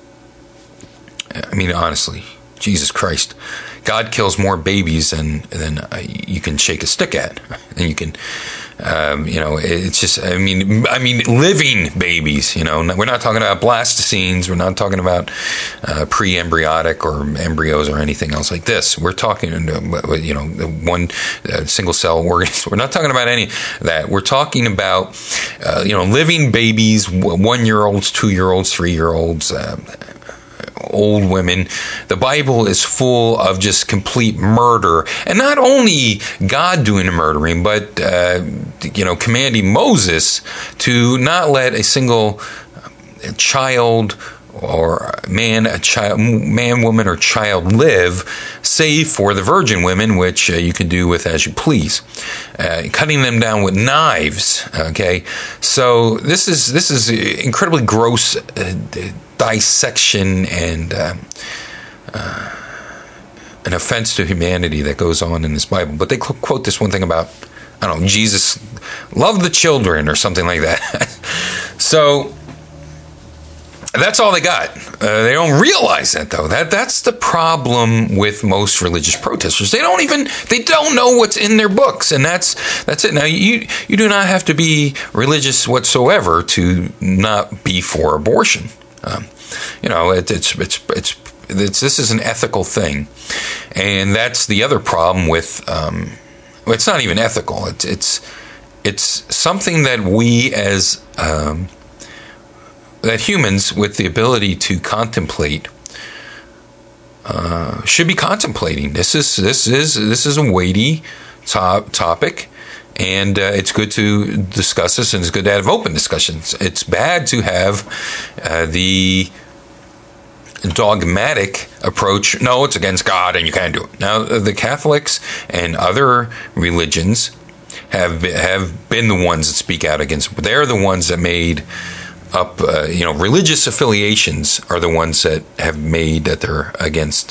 I mean, honestly, Jesus Christ, God kills more babies than than uh, you can shake a stick at, and you can, um, you know, it's just, I mean, I mean, living babies. You know, we're not talking about blastocines. We're not talking about uh, pre-embryonic or embryos or anything else like this. We're talking, you know, one uh, single cell organism. We're not talking about any of that. We're talking about, uh, you know, living babies, one year olds, two year olds, three year olds. Uh, old women. The Bible is full of just complete murder, and not only God doing the murdering, but uh, you know, commanding Moses to not let a single child or man, a child, man, woman, or child live, save for the virgin women, which uh, you can do with as you please, uh, cutting them down with knives. Okay, so this is this is incredibly gross uh, dissection and uh, uh, an offense to humanity that goes on in this Bible. But they quote this one thing about, I don't know, Jesus loved the children or something like that. So that's all they got. Uh, they don't realize that, though. That that's the problem with most religious protesters. They don't even they don't know what's in their books, and that's that's it. Now you you do not have to be religious whatsoever to not be for abortion. Um, you know, it, it's, it's it's it's this is an ethical thing, and that's the other problem with. Um, well, it's not even ethical. It's it's it's something that we as um, that humans with the ability to contemplate uh, should be contemplating. This is this is this is a weighty top topic, and uh, it's good to discuss this, and it's good to have open discussions. It's bad to have uh, the dogmatic approach. No, it's against God, and you can't do it. Now, the Catholics and other religions have have been the ones that speak out against. They're the ones that made up, uh, you know, religious affiliations are the ones that have made that they're against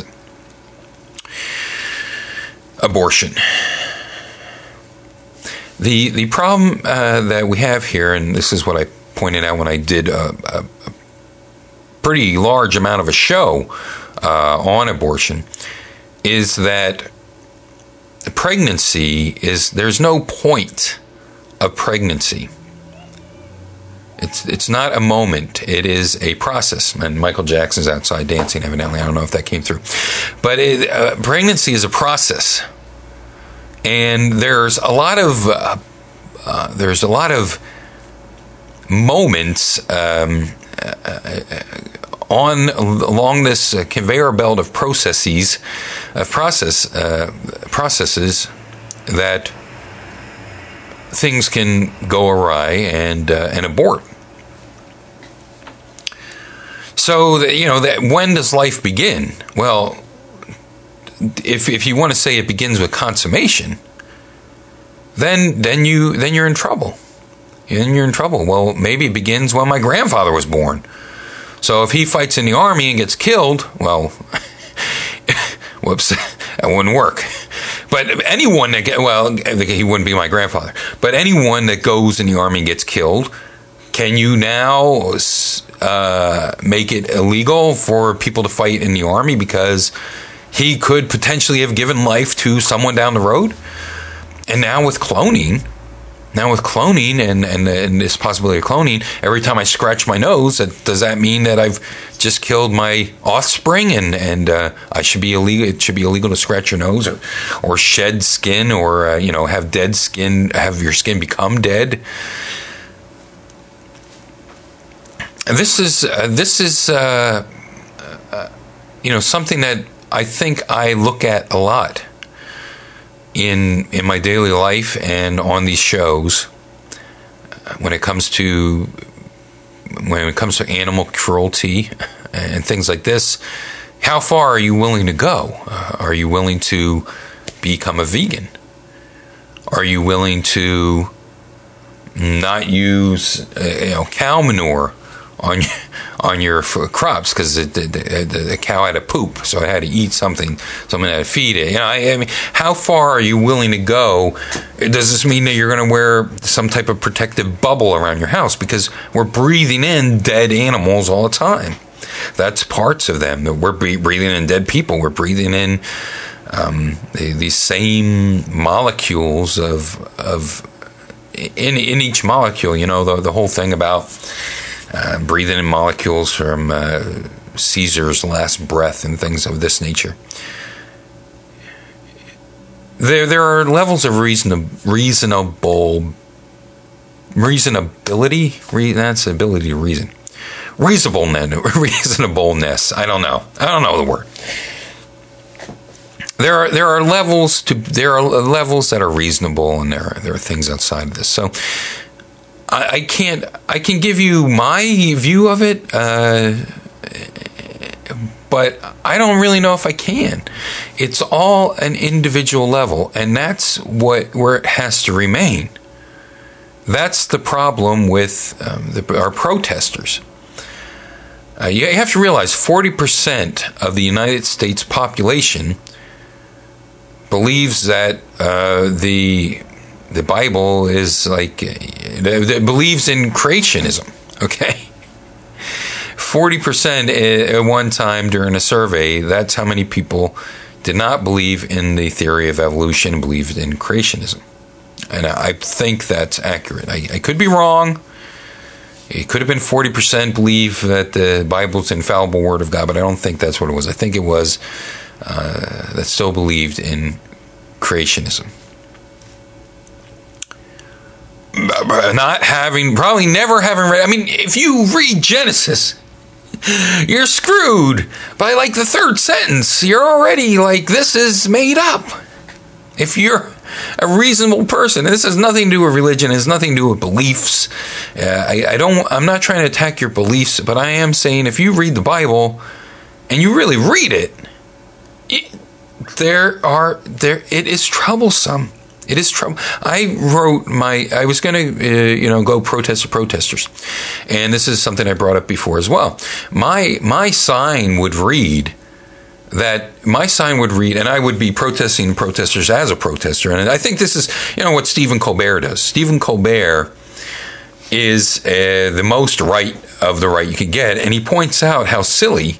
abortion. The the problem uh, that we have here, and this is what I pointed out when I did a, a, a pretty large amount of a show uh, on abortion, is that pregnancy is, there's no point of pregnancy. It's it's not a moment. It is a process. And Michael Jackson's outside dancing, evidently. I don't know if that came through. But it, uh, pregnancy is a process. And there's a lot of uh, uh, there's a lot of moments um, uh, on along this uh, conveyor belt of processes of process uh, processes that things can go awry and uh, and abort. So that, you know, that when does life begin? Well, if if you want to say it begins with consummation, then then you then you're in trouble. Then you're in trouble. Well, maybe it begins when my grandfather was born. So if he fights in the army and gets killed, well, whoops, that wouldn't work. But anyone that get well, he wouldn't be my grandfather. But anyone that goes in the army and gets killed, can you now uh, make it illegal for people to fight in the army because he could potentially have given life to someone down the road? And now with cloning, now with cloning and, and, and this possibility of cloning, every time I scratch my nose, does that mean that I've just killed my offspring and, and uh, I should be illegal? It should be illegal to scratch your nose or, or shed skin or, uh, you know, have dead skin, have your skin become dead. This is, uh, this is uh, uh, you know, something that I think I look at a lot in in my daily life and on these shows when it comes to when it comes to animal cruelty and things like this, how far are you willing to go? Uh, are you willing to become a vegan? Are you willing to not use uh, you know cow manure on on your crops because the, the, the cow had to poop, so I had to eat something, something had to feed it. You know, I, I mean, how far are you willing to go? Does this mean that you're going to wear some type of protective bubble around your house? Because we're breathing in dead animals all the time. That's parts of them that we're breathing in dead people. We're breathing in um, the, these same molecules of of in in each molecule. You know, the the whole thing about Uh, breathing in molecules from uh, Caesar's last breath and things of this nature. There, there are levels of reason, reasonable, reasonability. Re, that's ability to reason. Reasonableness. Reasonableness. I don't know. I don't know the word. There are there are levels to there are levels that are reasonable, and there are, there are things outside of this. So. I can't. I can give you my view of it, uh, but I don't really know if I can. It's all an individual level, and that's what where it has to remain. That's the problem with um, the, our protesters. Uh, you have to realize forty percent of the United States population believes that uh, the The Bible is like, it believes in creationism, okay? forty percent at one time during a survey, that's how many people did not believe in the theory of evolution and believed in creationism. And I think that's accurate. I, I could be wrong. It could have been forty percent believe that the Bible's an infallible word of God, but I don't think that's what it was. I think it was uh, that still believed in creationism. Not having, probably never having read, I mean, if you read Genesis, you're screwed by like the third sentence. You're already like, this is made up. If you're a reasonable person, and this has nothing to do with religion, it has nothing to do with beliefs. Uh, I, I don't, I'm not trying to attack your beliefs, but I am saying if you read the Bible and you really read it, it there are, there, it is troublesome. It is trouble. I wrote my, I was going to, uh, you know, go protest the protesters. And this is something I brought up before as well. My, my sign would read that, my sign would read, and I would be protesting protesters as a protester. And I think this is, you know, what Stephen Colbert does. Stephen Colbert is uh, the most right of the right you could get. And he points out how silly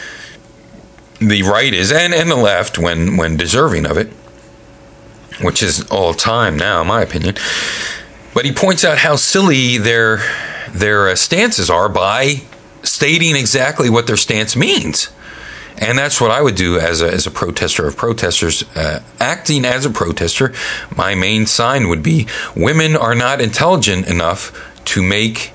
the right is, and, and the left, when, when deserving of it, which is all time now, in my opinion. But he points out how silly their their uh, stances are by stating exactly what their stance means. And that's what I would do as a, as a protester of protesters. Uh, acting as a protester, my main sign would be, women are not intelligent enough to make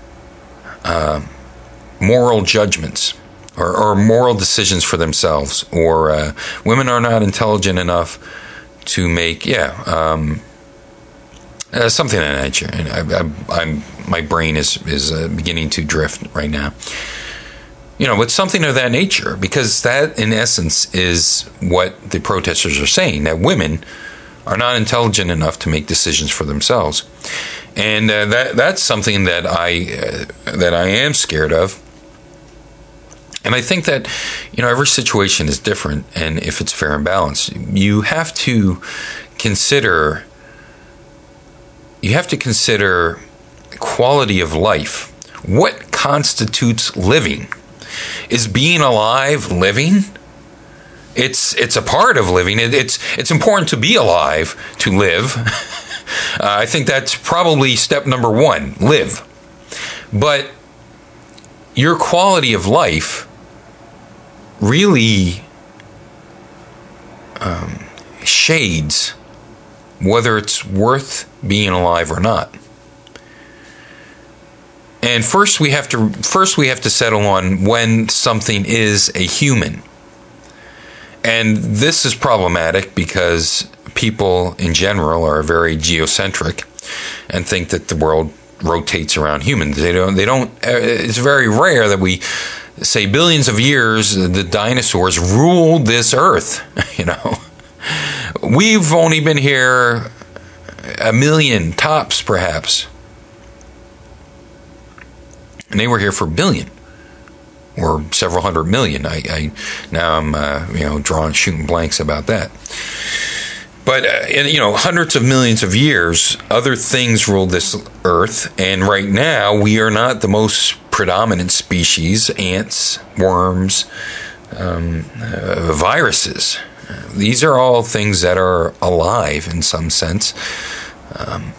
uh, moral judgments or, or moral decisions for themselves. Or uh, women are not intelligent enough to make, yeah, um, uh, something of that nature. And I, I, I'm, my brain is is uh, beginning to drift right now. You know, but something of that nature, because that, in essence, is what the protesters are saying, that women are not intelligent enough to make decisions for themselves, and uh, that that's something that I uh, that I am scared of. And I think that, you know, every situation is different, and if it's fair and balanced, you have to consider, you have to consider quality of life. What constitutes living? Is being alive living? It's it's a part of living. It, it's it's important to be alive to live. uh, I think that's probably step number one, live. But your quality of life really um, shades whether it's worth being alive or not. And first we have to first we have to settle on when something is a human. And this is problematic because people in general are very geocentric and think that the world rotates around humans. They don't. They don't. Uh, it's very rare that we say billions of years the dinosaurs ruled this earth. You know, we've only been here a million tops, perhaps, and they were here for a billion or several hundred million. I, I now I'm uh, you know drawing shooting blanks about that. But, uh, in, you know, hundreds of millions of years, other things ruled this earth, and right now we are not the most predominant species. Ants, worms, um, uh, viruses. These are all things that are alive in some sense, um,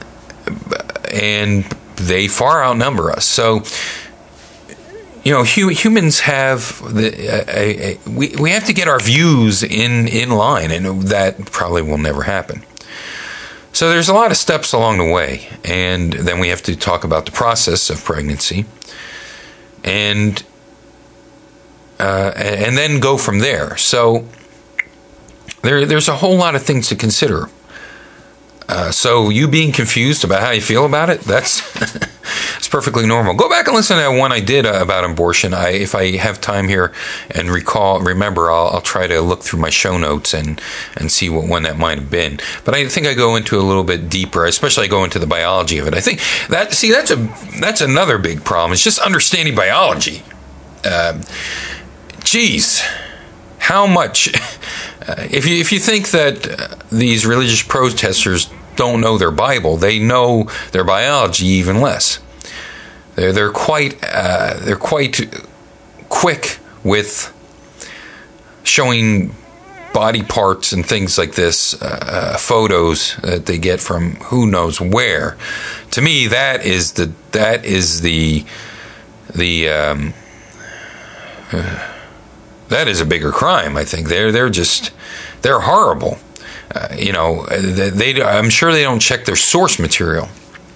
and they far outnumber us. So, you know, hu- humans have the uh, a, a, we we have to get our views in, in line, and that probably will never happen. So there's a lot of steps along the way, and then we have to talk about the process of pregnancy, and uh, and then go from there. So there there's a whole lot of things to consider. Uh, so you being confused about how you feel about it, that's it's perfectly normal. Go back and listen to that one I did uh, about abortion. I, if I have time here and recall, remember, I'll, I'll try to look through my show notes and, and see what one that might have been. But I think I go into a little bit deeper, especially I go into the biology of it. I think that, see, that's a that's another big problem. It's just understanding biology. Uh, geez, how much... Uh, if you if you think that uh, these religious protesters don't know their Bible, they know their biology even less. They're they're quite uh, they're quite quick with showing body parts and things like this, uh, photos that they get from who knows where. To me, that is the that is the the um, uh, that is a bigger crime. I think they're they're just they're horrible. Uh, you know, they, they I'm sure they don't check their source material,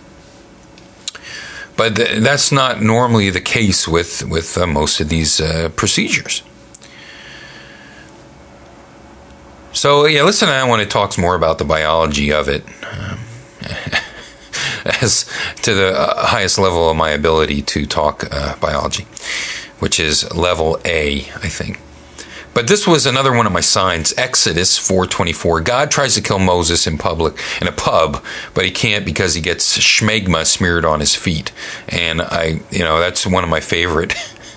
but th- that's not normally the case with with uh, most of these uh, procedures. So yeah, listen to that when it talks more about the biology of it, um, as to the uh, highest level of my ability to talk uh, biology, which is level A, I think. But this was another one of my signs, Exodus four twenty-four. God tries to kill Moses in public, in a pub, but he can't because he gets schmegma smeared on his feet. And I, you know, that's one of my favorite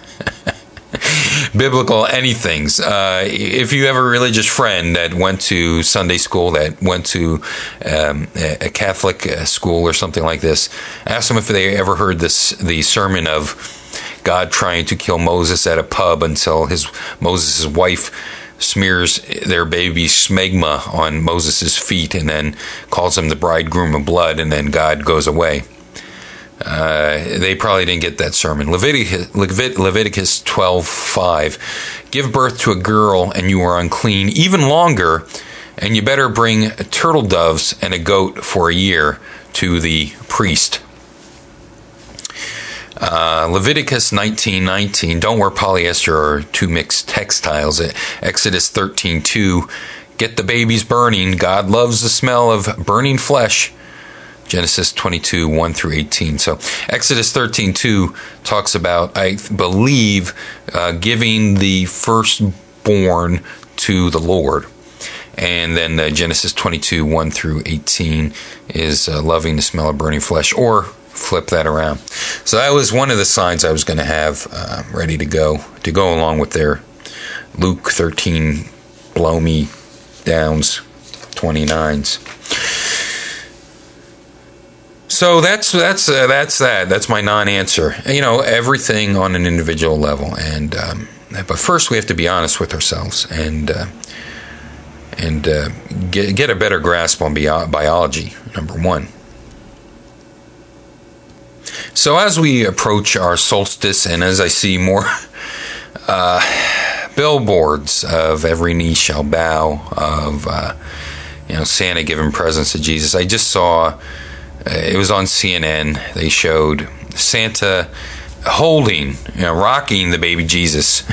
biblical anythings. Uh, if you have a religious friend that went to Sunday school, that went to um, a Catholic school or something like this, ask them if they ever heard this, the sermon of God trying to kill Moses at a pub until his Moses' wife smears their baby smegma on Moses' feet and then calls him the bridegroom of blood, and then God goes away. Uh, they probably didn't get that sermon. Leviticus, Levit, Leviticus twelve five. Give birth to a girl and you are unclean even longer, and you better bring turtle doves and a goat for a year to the priest. Uh, Leviticus nineteen nineteen. Don't wear polyester or two mixed textiles. Exodus thirteen two. Get the babies burning. God loves the smell of burning flesh. Genesis twenty-two one through eighteen. So Exodus thirteen two talks about, I believe, uh, giving the firstborn to the Lord. And then uh, Genesis twenty-two one through eighteen is uh, loving the smell of burning flesh, or flip that around. So that was one of the signs I was going to have uh, ready to go, to go along with their Luke thirteen blow me downs twenty-nines. So that's that's uh, that's that. That's my non-answer. You know, everything on an individual level, and um, but first we have to be honest with ourselves and uh, and uh, get get a better grasp on bio- biology. Number one. So as we approach our solstice, and as I see more uh, billboards of every knee shall bow, of uh, you know, Santa giving presents to Jesus, I just saw. Uh, it was on C N N. They showed Santa holding, you know, rocking the baby Jesus.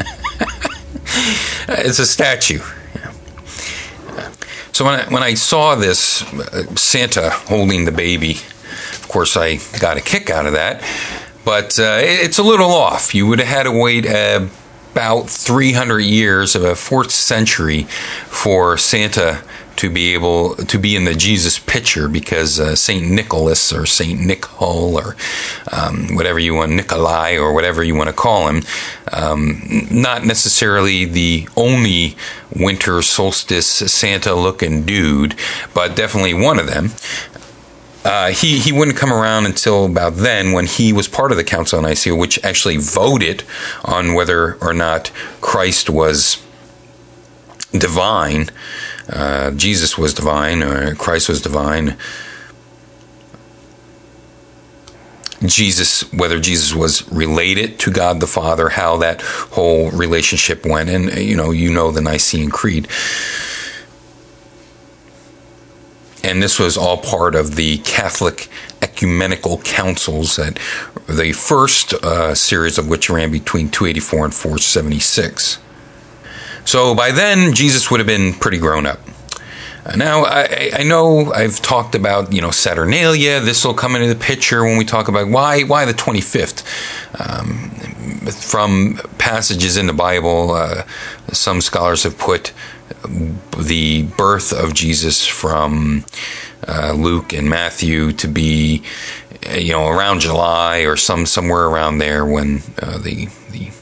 It's a statue. So when I, when I saw this uh, Santa holding the baby, of course, I got a kick out of that. But uh, it's a little off. You would have had to wait uh, about three hundred years of a fourth century for Santa to be able to be in the Jesus picture, because uh, Saint Nicholas or Saint Nicol or um, whatever you want, Nikolai or whatever you want to call him, um, not necessarily the only winter solstice Santa-looking dude, but definitely one of them. Uh, he, he wouldn't come around until about then, when he was part of the Council of Nicaea, which actually voted on whether or not Christ was divine. Uh, Jesus was divine, or Christ was divine. Jesus, whether Jesus was related to God the Father, how that whole relationship went, and you know, you know the Nicene Creed. And this was all part of the Catholic ecumenical councils, that the first uh, series of which ran between two eighty-four and four seventy-six. So by then, Jesus would have been pretty grown up. Now, I, I know I've talked about, you know, Saturnalia. This will come into the picture when we talk about why why the twenty-fifth. Um, from passages in the Bible, uh, some scholars have put the birth of Jesus from uh, Luke and Matthew to be, you know, around July or some somewhere around there, when uh, the the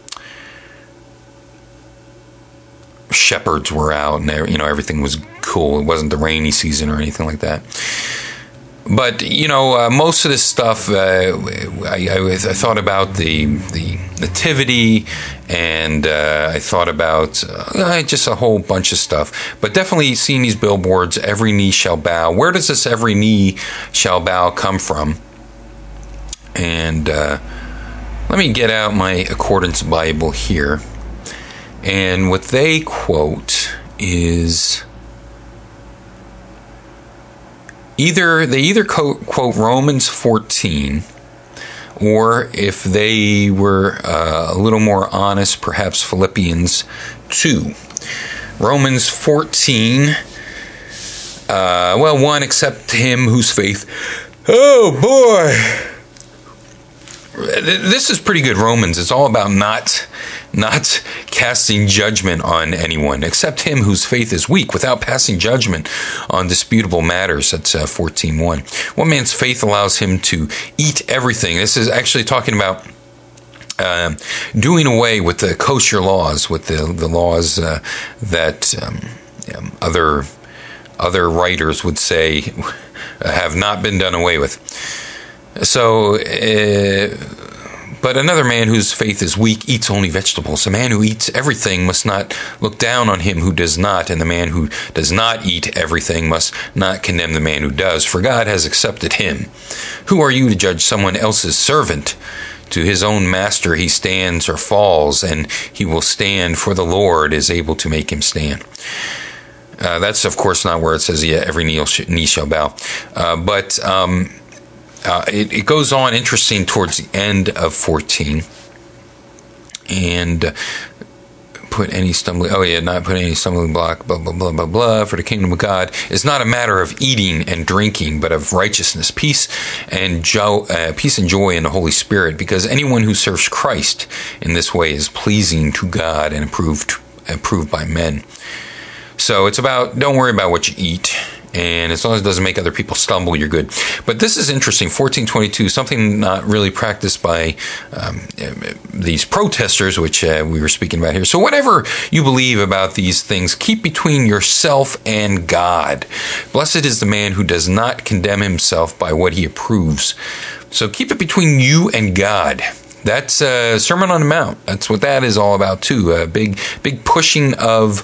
shepherds were out and, you know, everything was cool. It wasn't the rainy season or anything like that. But, you know, uh, most of this stuff, uh, I, I, I thought about the the nativity, and uh, I thought about uh, just a whole bunch of stuff. But definitely seeing these billboards, every knee shall bow. Where does this every knee shall bow come from? And uh, let me get out my Accordance Bible here. And what they quote is either they either quote, quote Romans fourteen, or if they were uh, a little more honest, perhaps Philippians two. Romans fourteen, uh, well, one, except him whose faith, oh boy, this is pretty good. Romans, it's all about not not casting judgment on anyone, except him whose faith is weak, without passing judgment on disputable matters. That's uh, fourteen one. One man's faith allows him to eat everything. This is actually talking about uh, doing away with the kosher laws, with the, the laws uh, that um, um, other other writers would say have not been done away with. So, uh, but another man whose faith is weak eats only vegetables. A man who eats everything must not look down on him who does not, and the man who does not eat everything must not condemn the man who does, for God has accepted him. Who are you to judge someone else's servant? To his own master he stands or falls, and he will stand, for the Lord is able to make him stand. Uh, that's, of course, not where it says, yeah, every knee, sh- knee shall bow. Uh, but... Um, Uh, it, it goes on interesting towards the end of fourteen, and uh, put any stumbling, oh yeah, not put any stumbling block, blah, blah, blah, blah, blah, for the kingdom of God is not a matter of eating and drinking, but of righteousness, peace, and jo- uh, peace and joy in the Holy Spirit, because anyone who serves Christ in this way is pleasing to God and approved, approved by men. So it's about, don't worry about what you eat, and as long as it doesn't make other people stumble, you're good. But this is interesting, fourteen twenty-two, something not really practiced by um, these protesters, which uh, we were speaking about here. So whatever you believe about these things, keep between yourself and God. Blessed is the man who does not condemn himself by what he approves. So keep it between you and God. That's a uh, Sermon on the Mount. That's what that is all about, too. A big, big pushing of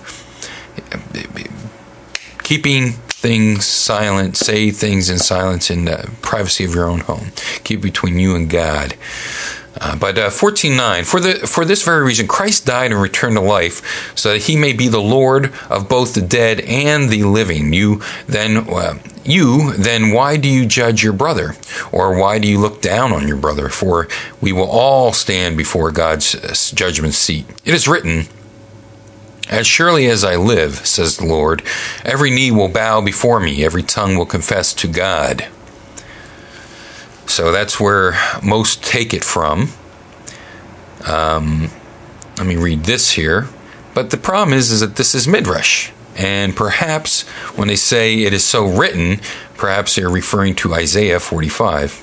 keeping things silent, say things in silence in the privacy of your own home. Keep between you and God. Uh, but uh, fourteen nine, for the for this very reason, Christ died and returned to life, so that he may be the Lord of both the dead and the living. You then, uh, you then, why do you judge your brother, or why do you look down on your brother? For we will all stand before God's judgment seat. It is written, as surely as I live, says the Lord, every knee will bow before me, every tongue will confess to God. So that's where most take it from. Um, let me read this here. But the problem is, is that this is Midrash. And perhaps when they say it is so written, perhaps they're referring to Isaiah forty-five.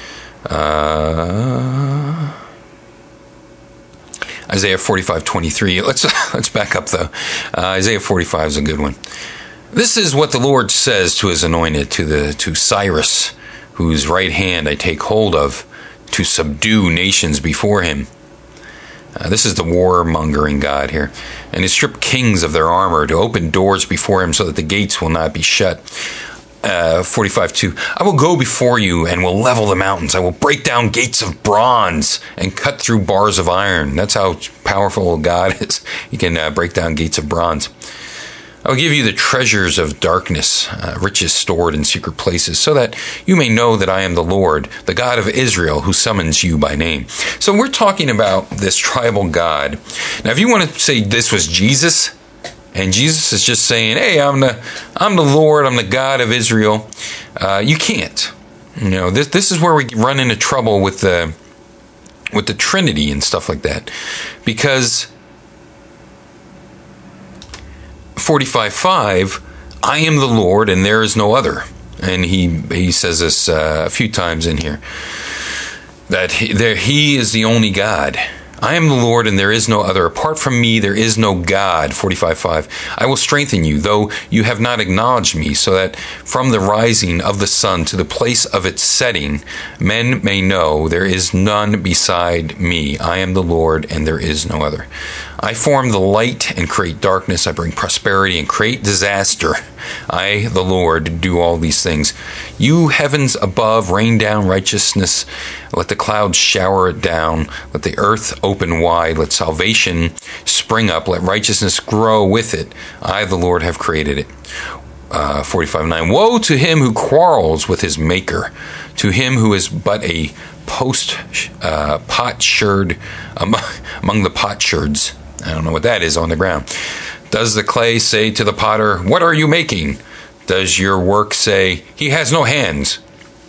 Uh, Isaiah forty-five twenty-three. Let's let's back up though. Uh, Isaiah forty-five is a good one. This is what the Lord says to his anointed, to the to Cyrus, whose right hand I take hold of, to subdue nations before him. Uh, this is the warmongering God here. And to strip kings of their armor, to open doors before him so that the gates will not be shut. Uh, forty-five two. I will go before you and will level the mountains. I will break down gates of bronze and cut through bars of iron. That's how powerful God is. He can uh, break down gates of bronze. I will give you the treasures of darkness, uh, riches stored in secret places, so that you may know that I am the Lord, the God of Israel, who summons you by name. So we're talking about this tribal God. Now, if you want to say this was Jesus, and Jesus is just saying, "Hey, I'm the I'm the Lord, I'm the God of Israel," uh, you can't. You know, this this is where we run into trouble with the with the Trinity and stuff like that, because forty-five five, I am the Lord and there is no other. And he he says this uh, a few times in here, that he, there, he is the only God. I am the Lord and there is no other. Apart from me, there is no God. forty-five five. I will strengthen you, though you have not acknowledged me, so that from the rising of the sun to the place of its setting, men may know there is none beside me. I am the Lord and there is no other. I form the light and create darkness. I bring prosperity and create disaster. I, the Lord, do all these things. You heavens above, rain down righteousness. Let the clouds shower it down. Let the earth open wide. Let salvation spring up. Let righteousness grow with it. I, the Lord, have created it. Uh, forty-five nine. Woe to him who quarrels with his maker, to him who is but a post uh, potsherd among, among the potsherds. I don't know what that is on the ground. Does the clay say to the potter, "What are you making?" Does your work say, "He has no hands"?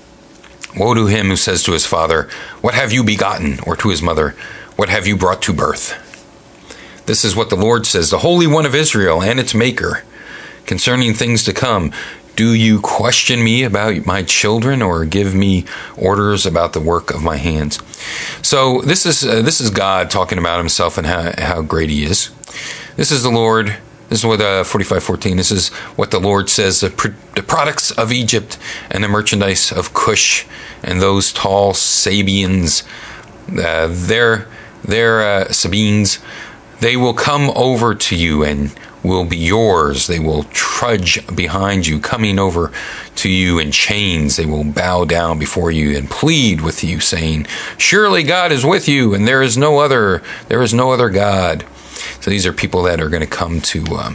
Woe to him who says to his father, "What have you begotten?" Or to his mother, "What have you brought to birth?" This is what the Lord says, the Holy One of Israel and its Maker, concerning things to come. Do you question me about my children, or give me orders about the work of my hands? So this is uh, this is God talking about himself and how, how great he is. This is the Lord. This is what uh, forty-five fourteen. This is what the Lord says: the, pr- the products of Egypt and the merchandise of Cush and those tall Sabians, uh, their their uh, Sabines, they will come over to you and will be yours. They will trudge behind you, coming over to you in chains. They will bow down before you and plead with you, saying, "Surely God is with you, and there is no other. There is no other God." So these are people that are going to come to um,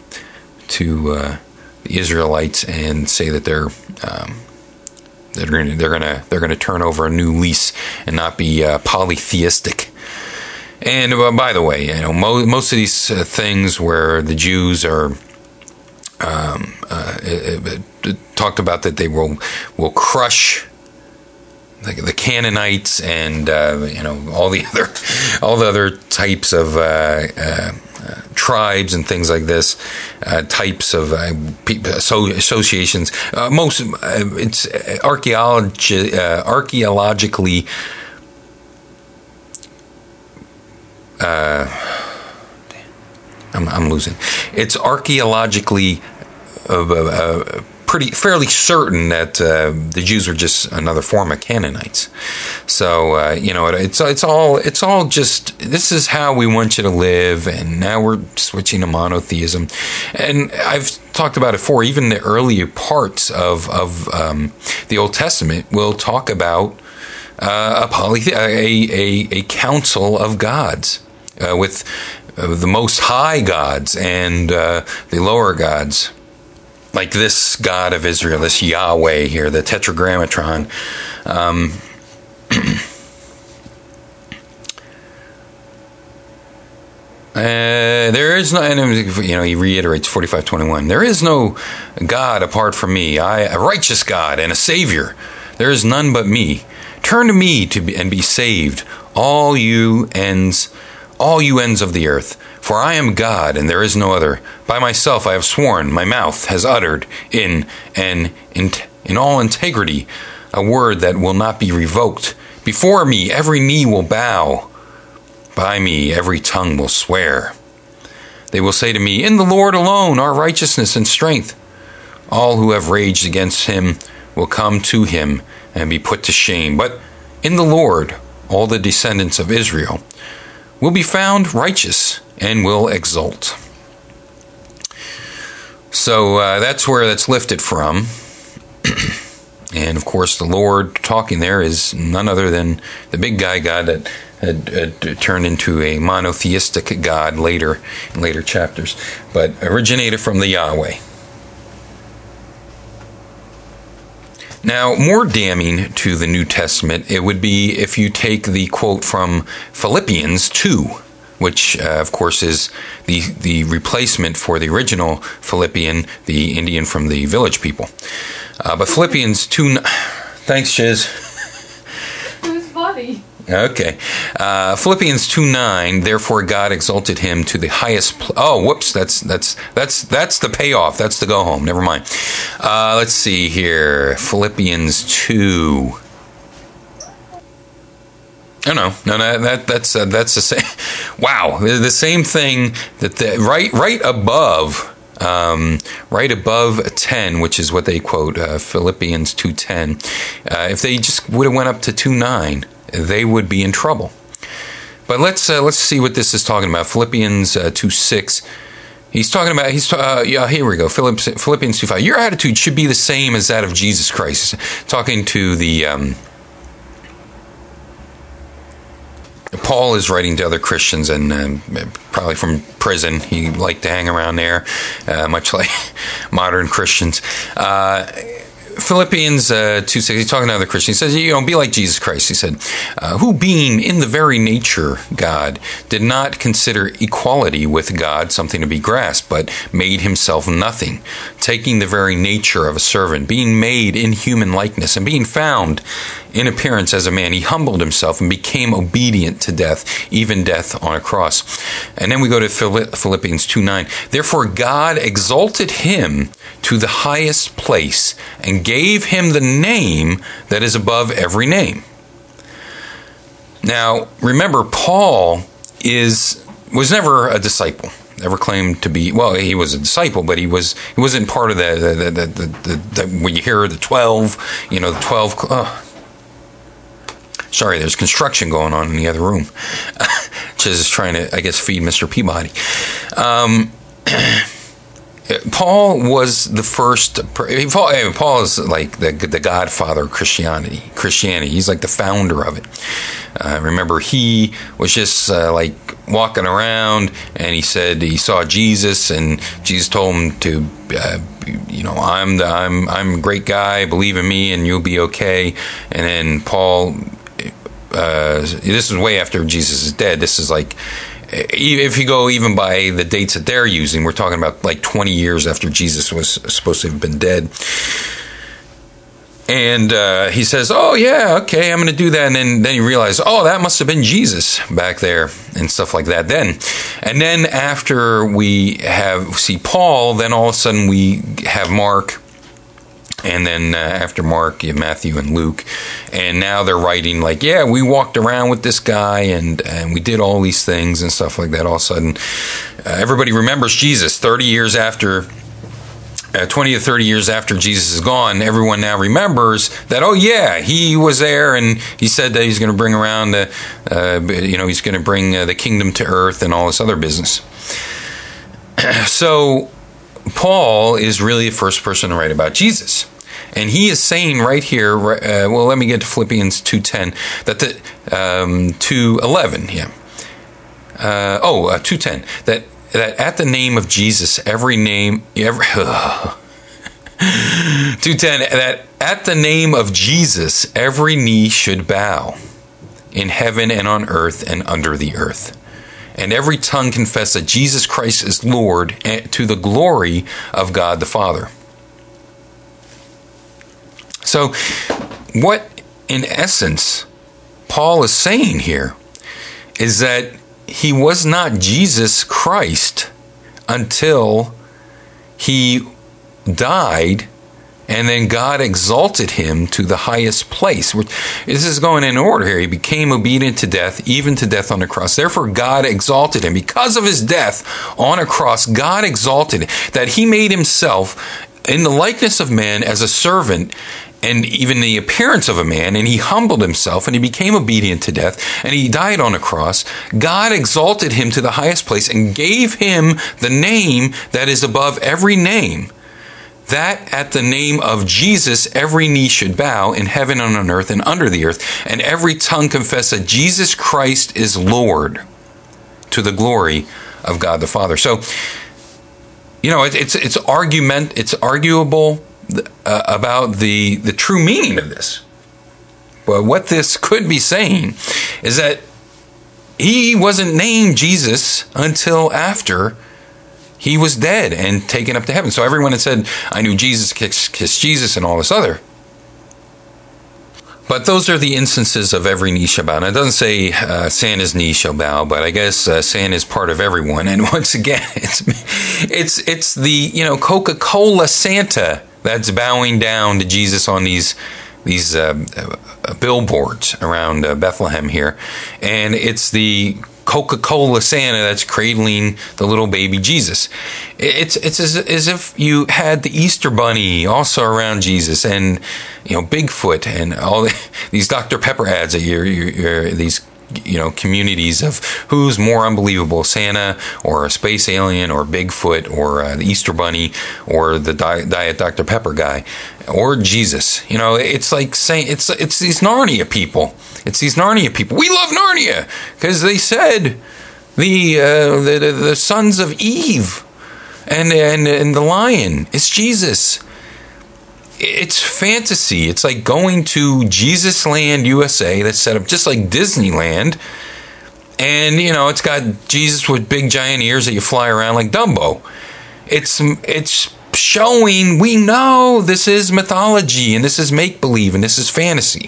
to uh, the Israelites and say that they're um, they're going to they're going to they're going to turn over a new lease and not be uh, polytheistic. And uh, by the way, you know, mo- most of these uh, things where the Jews are um, uh, it, it, it talked about that they will will crush the, the Canaanites and uh, you know all the other all the other types of uh, uh, uh, tribes and things like this, uh, types of uh, so associations. Uh, most uh, it's archaeology uh, archaeologically. Uh, I'm, I'm losing. It's archaeologically uh, uh, pretty fairly certain that uh, the Jews were just another form of Canaanites. So uh, you know, it's it's all it's all just this is how we want you to live, and now we're switching to monotheism. And I've talked about it before. Even the earlier parts of of um, the Old Testament will talk about uh, a polythe- a, a a council of gods. Uh, with uh, the most high gods and uh, the lower gods, like this God of Israel, this Yahweh here, the Tetragrammaton. Um, uh, there is no, and you know, he reiterates forty-five twenty-one. There is no God apart from me. I, a righteous God and a Savior. There is none but me. Turn to me to be, and be saved, all you ends, all you ends of the earth. For I am God, and there is no other. By myself I have sworn, my mouth has uttered in and in, in all integrity a word that will not be revoked. Before me every knee will bow. By me every tongue will swear. They will say to me, in the Lord alone are righteousness and strength. All who have raged against him will come to him and be put to shame. But in the Lord all the descendants of Israel will be found righteous and will exult. So uh, that's where that's lifted from. And of course, the Lord talking there is none other than the big guy God that had, had turned into a monotheistic God later in later chapters, but originated from the Yahweh. Now, more damning to the New Testament, it would be if you take the quote from Philippians two, which, uh, of course, is the the replacement for the original Philippian, the Indian from the Village People. Uh, but Philippians two... Thanks, Shiz. It was funny. Okay. Uh, Philippians two nine, therefore God exalted him to the highest... Pl- oh, whoops, that's that's that's that's the payoff. That's the go home. Never mind. Uh, let's see here. Philippians two... Oh, no, no, no, that that's uh, that's the same. Wow, the same thing that the right right above, um, right above ten, which is what they quote, uh, Philippians two ten. Uh, if they just would have went up to two nine, they would be in trouble. But let's uh, let's see what this is talking about. Philippians uh, two six. He's talking about, he's uh, yeah, here we go. Philippians two five. Your attitude should be the same as that of Jesus Christ. Talking to the. Um, Paul is writing to other Christians, and uh, probably from prison. He liked to hang around there, uh, much like modern Christians. Uh, Philippians uh, two six, he's talking to other Christians. He says, you know, be like Jesus Christ. He said, uh, who being in the very nature God, did not consider equality with God something to be grasped, but made himself nothing, taking the very nature of a servant, being made in human likeness, and being found in appearance as a man, he humbled himself and became obedient to death, even death on a cross. And then we go to Philippians two nine. Therefore God exalted him to the highest place and gave him the name that is above every name. Now, remember, Paul is was never a disciple. Never claimed to be. Well, he was a disciple, but he was he wasn't part of the the the, the, the, the when you hear the twelve, you know, the twelve. Oh, sorry, there's construction going on in the other room. Chiz is trying to, I guess, feed Mister Peabody. Um, Paul was the first. Paul, Paul is like the the godfather of Christianity. Christianity. He's like the founder of it. Uh, remember, he was just uh, like walking around, and he said he saw Jesus, and Jesus told him to, uh, you know, I'm the I'm I'm a great guy. Believe in me, and you'll be okay. And then Paul. Uh, this is way after Jesus is dead. This is like, if you go even by the dates that they're using, we're talking about like twenty years after Jesus was supposed to have been dead. And uh, he says, oh, yeah, okay, I'm going to do that. And then, then you realize, oh, that must have been Jesus back there and stuff like that then. And then after we have see Paul, then all of a sudden we have Mark. And then uh, after Mark, you have Matthew and Luke. And now they're writing like, yeah, we walked around with this guy and, and we did all these things and stuff like that. All of a sudden, uh, everybody remembers Jesus. thirty years after, uh, twenty to thirty years after Jesus is gone, everyone now remembers that, oh, yeah, he was there and he said that he's going to bring around, the, uh, you know, he's going to bring uh, the kingdom to earth and all this other business. So Paul is really the first person to write about Jesus. And he is saying right here, uh, well, let me get to Philippians two ten, that the, um, two eleven, yeah. Uh, oh, uh, two ten, that, that at the name of Jesus, every name, every, uh, two ten, that at the name of Jesus, every knee should bow in heaven and on earth and under the earth. And every tongue confess that Jesus Christ is Lord to the glory of God the Father. So what, in essence, Paul is saying here is that he was not Jesus Christ until he died, and then God exalted him to the highest place. This is going in order here. He became obedient to death, even to death on the cross. Therefore, God exalted him. Because of his death on a cross, God exalted him, that he made himself in the likeness of man as a servant, and even the appearance of a man, and he humbled himself, and he became obedient to death, and he died on a cross. God exalted him to the highest place and gave him the name that is above every name, that at the name of Jesus every knee should bow in heaven and on earth and under the earth, and every tongue confess that Jesus Christ is Lord, to the glory of God the Father. So, you know, it, it's it's argument, it's arguable uh, about the the true meaning of this. But what this could be saying is that he wasn't named Jesus until after he was dead and taken up to heaven. So everyone had said, I knew Jesus, kiss, kiss Jesus, and all this other. But those are the instances of every knee shall bow. Now, it doesn't say uh, Santa's knee shall bow, but I guess uh, Santa is part of everyone. And once again, it's it's it's the, you know, Coca-Cola Santa that's bowing down to Jesus on these these uh, uh, billboards around uh, Bethlehem here, and it's the Coca-Cola Santa that's cradling the little baby Jesus. It's it's as, as if you had the Easter Bunny also around Jesus, and you know, Bigfoot, and all the, these Doctor Pepper ads that you're, you're, you're these you know communities of who's more unbelievable, Santa or a space alien or Bigfoot or uh, the Easter Bunny or the Di- Diet Doctor Pepper guy or Jesus. You know, it's like saying it's it's these Narnia people. It's these Narnia people. We love Narnia because they said the, uh, the, the the sons of Eve and and and the lion is Jesus. It's fantasy. It's like going to Jesus Land U S A that's set up just like Disneyland, and you know it's got Jesus with big giant ears that you fly around like Dumbo. It's it's showing we know this is mythology and this is make believe and this is fantasy.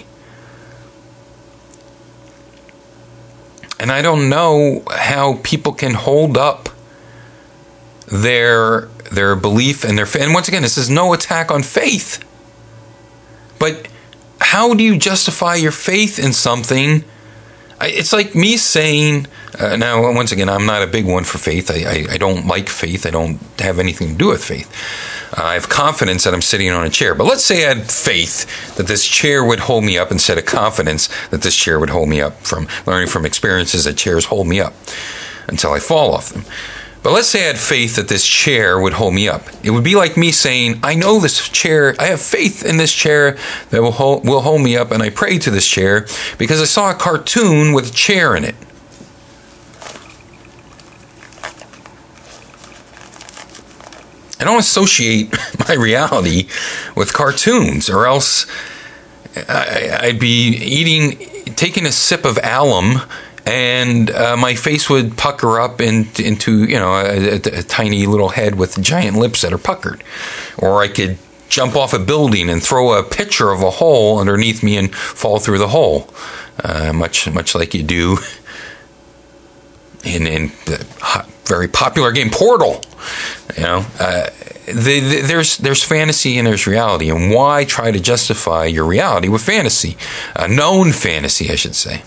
And I don't know how people can hold up their their belief and their faith. And once again, this is no attack on faith. But how do you justify your faith in something? It's like me saying, uh, now once again, I'm not a big one for faith. I, I, I don't like faith. I don't have anything to do with faith. Uh, I have confidence that I'm sitting on a chair. But let's say I had faith that this chair would hold me up instead of confidence that this chair would hold me up from learning from experiences that chairs hold me up until I fall off them. But let's say I had faith that this chair would hold me up. It would be like me saying, I know this chair, I have faith in this chair that will hold, will hold me up, and I pray to this chair because I saw a cartoon with a chair in it. I don't associate my reality with cartoons, or else I'd be eating, taking a sip of alum, and uh, my face would pucker up in, into, you know, a, a, a tiny little head with giant lips that are puckered. Or I could jump off a building and throw a picture of a hole underneath me and fall through the hole, uh, much much like you do in in the hot, very popular game Portal. You know, uh, the, the, there's there's fantasy and there's reality, and why try to justify your reality with fantasy, uh, known fantasy, I should say.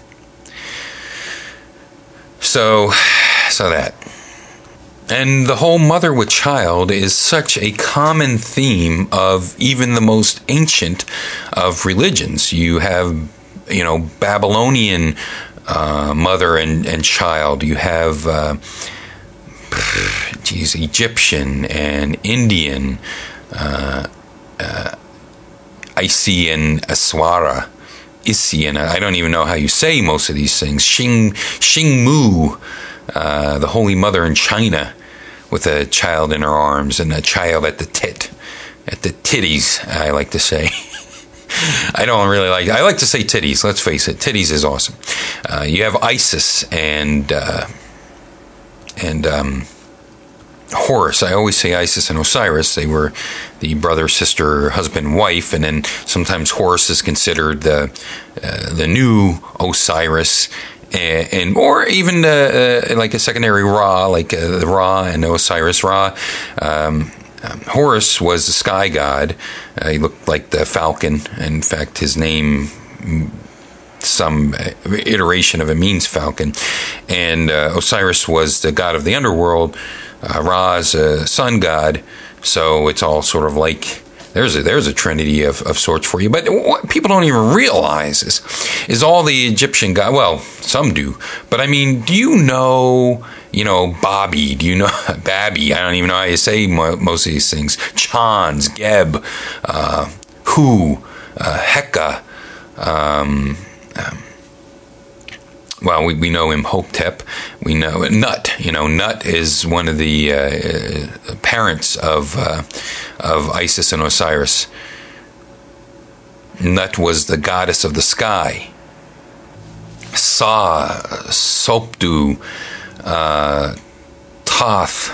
So, so that. And the whole mother with child is such a common theme of even the most ancient of religions. You have, you know, Babylonian uh, mother and, and child. You have, uh, geez, Egyptian and Indian, uh, uh, Isi and Aswara. Isi, and I don't even know how you say most of these things. Xing, Xing Mu, uh, the Holy Mother in China, with a child in her arms and a child at the tit, at the titties, I like to say. I don't really like, I like to say titties, let's face it. Titties is awesome. Uh, you have Isis and, uh, and, um, Horus. I always say Isis and Osiris. They were the brother, sister, husband, wife, and then sometimes Horus is considered the uh, the new Osiris, and, and or even uh, uh, like a secondary Ra, like uh, the Ra and Osiris Ra. Um, um, Horus was the sky god. Uh, he looked like the falcon. In fact, his name, some iteration of it, means falcon. And uh, Osiris was the god of the underworld. Uh, Ra is a sun god, so it's all sort of like there's a there's a trinity of, of sorts for you. But what people don't even realize is is all the Egyptian god. Well, some do, but I mean, do you know? You know, Bobby. Do you know Babby? I don't even know how you say mo- most of these things. Chans, Geb, uh, Hu, uh, Heka. Um, um, Well, we, we know Imhotep. We know Nut. You know, Nut is one of the uh, parents of uh, of Isis and Osiris. Nut was the goddess of the sky. Sa, Sopdu, uh, Thoth.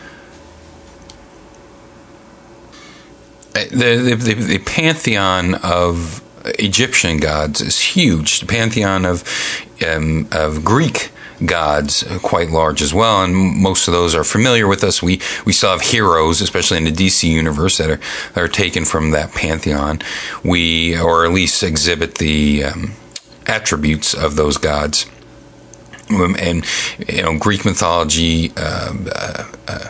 The, the the pantheon of Egyptian gods is huge. The pantheon of um, of Greek gods quite large as well, and most of those are familiar with us. We we still have heroes, especially in the D C universe, that are that are taken from that pantheon. We, or at least exhibit the um, attributes of those gods. Um, and you know, Greek mythology, uh, uh, uh,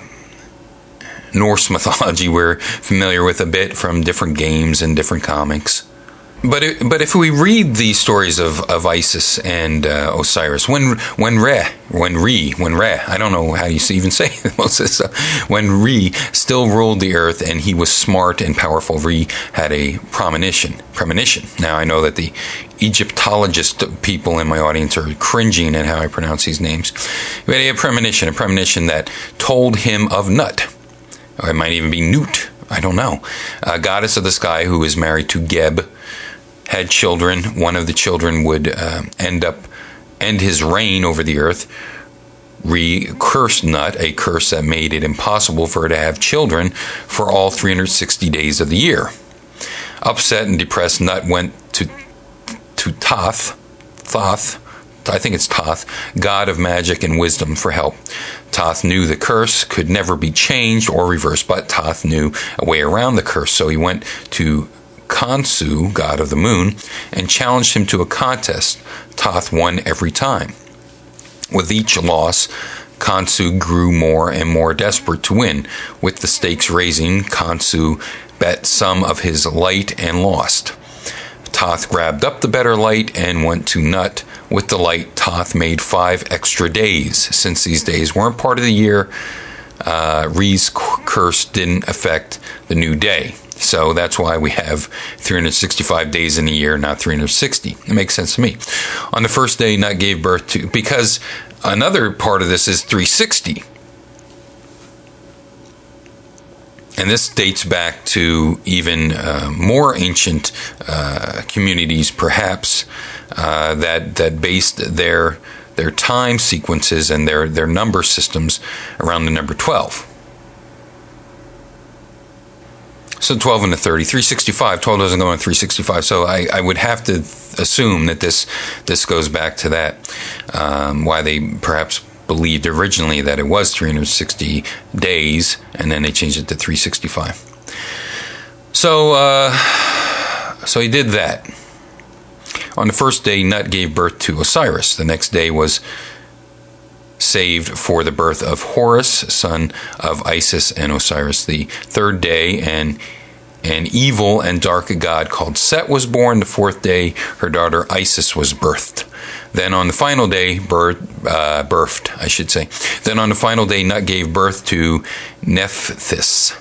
Norse mythology, we're familiar with a bit from different games and different comics. But it, but if we read these stories of, of Isis and uh, Osiris, when when Re, when Re, when Re, I don't know how you even say most of this stuff. When Re still ruled the earth and he was smart and powerful, Re had a premonition. Premonition. Now I know that the Egyptologist people in my audience are cringing at how I pronounce these names. But he had a premonition, a premonition that told him of Nut. Or it might even be Nut. I don't know. A goddess of the sky who is married to Geb. Had children. One of the children would uh, end up end his reign over the earth. Re-cursed Nut, a curse that made it impossible for her to have children for all three hundred sixty days of the year. Upset and depressed, Nut went to to Thoth, Thoth, I think it's Thoth, god of magic and wisdom, for help. Thoth knew the curse could never be changed or reversed, but Thoth knew a way around the curse, so he went to Khonsu, god of the moon, and challenged him to a contest. Thoth won every time. With each loss, Khonsu grew more and more desperate to win. With the stakes raising, Khonsu bet some of his light and lost. Thoth grabbed up the better light and went to Nut. With the light, Thoth made five extra days. Since these days weren't part of the year, uh, Re's curse didn't affect the new day. So that's why we have three hundred sixty-five days in a year, not three hundred sixty. It makes sense to me. On the first day, Nut gave birth to, because another part of this is three sixty. And this dates back to even uh, more ancient uh, communities, perhaps, uh, that that based their their time sequences and their, their number systems around the number twelve. So twelve and the thirty, three sixty-five, twelve doesn't go on three sixty-five, so I, I would have to assume that this this goes back to that, um, why they perhaps believed originally that it was three hundred sixty days, and then they changed it to three sixty-five. So, uh, so he did that. On the first day, Nut gave birth to Osiris. The next day was saved for the birth of Horus, son of Isis and Osiris. The third day, and an evil and dark god called Set was born. The fourth day, her daughter Isis was birthed. Then on the final day, birth, uh, birthed, I should say. Then on the final day, Nut gave birth to Nephthys.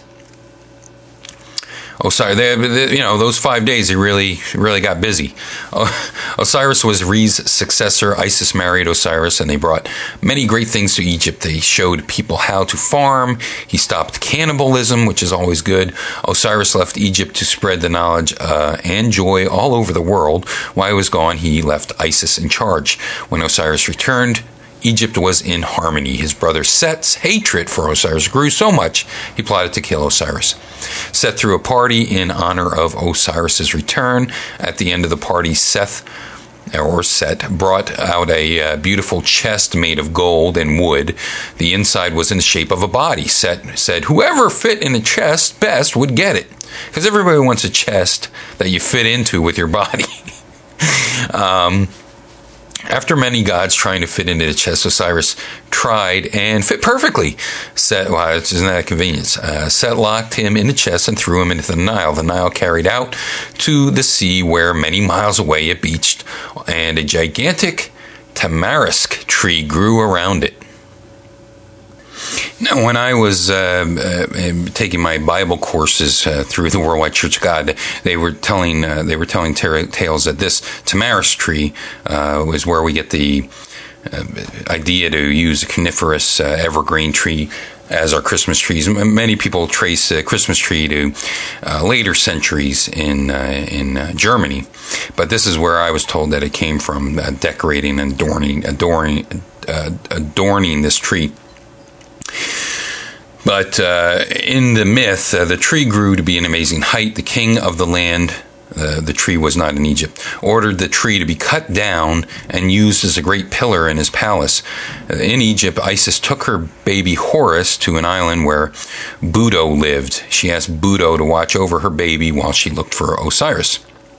Osiris, they, they, you know, those five days, they really, really got busy. Osiris was Re's successor. Isis married Osiris, and they brought many great things to Egypt. They showed people how to farm. He stopped cannibalism, which is always good. Osiris left Egypt to spread the knowledge uh, and joy all over the world. While he was gone, he left Isis in charge. When Osiris returned, Egypt was in harmony. His brother Set's hatred for Osiris grew so much, he plotted to kill Osiris. Set threw a party in honor of Osiris's return. At the end of the party, Seth, or Set, brought out a uh, beautiful chest made of gold and wood. The inside was in the shape of a body. Set said, whoever fit in a chest best would get it. Because everybody wants a chest that you fit into with your body. um... After many gods trying to fit into the chest, Osiris tried and fit perfectly. Set, wow, isn't that a convenience? Uh, Set locked him in the chest and threw him into the Nile. The Nile carried out to the sea where many miles away it beached, and a gigantic tamarisk tree grew around it. Now, when I was uh, uh, taking my Bible courses uh, through the Worldwide Church of God, they were telling uh, they were telling ter- tales that this tamarisk tree uh, was where we get the uh, idea to use a coniferous uh, evergreen tree as our Christmas trees. Many people trace the Christmas tree to uh, later centuries in uh, in uh, Germany, but this is where I was told that it came from, uh, decorating and adorning adorning uh, adorning this tree. But uh, in the myth, uh, the tree grew to be an amazing height. The king of the land, uh, the tree was not in Egypt, ordered the tree to be cut down and used as a great pillar in his palace. Uh, in Egypt, Isis took her baby Horus to an island where Buto lived. She asked Buto to watch over her baby while she looked for Osiris.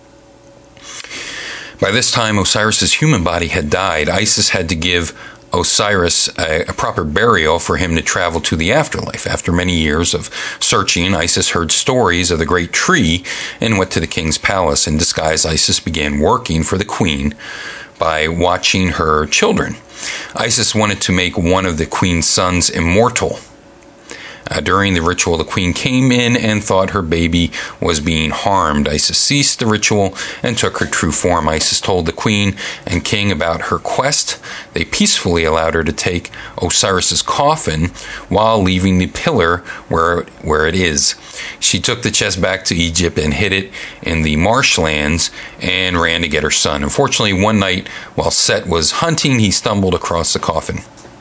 By this time, Osiris's human body had died. Isis had to give Osiris a, a proper burial for him to travel to the afterlife. After many years of searching, Isis heard stories of the great tree and went to the king's palace. In disguise, Isis began working for the queen by watching her children. Isis wanted to make one of the queen's sons immortal. Uh, during the ritual, the queen came in and thought her baby was being harmed. Isis ceased the ritual and took her true form. Isis told the queen and king about her quest. They peacefully allowed her to take Osiris's coffin while leaving the pillar where, where it is. She took the chest back to Egypt and hid it in the marshlands and ran to get her son. Unfortunately, one night while Set was hunting, he stumbled across the coffin.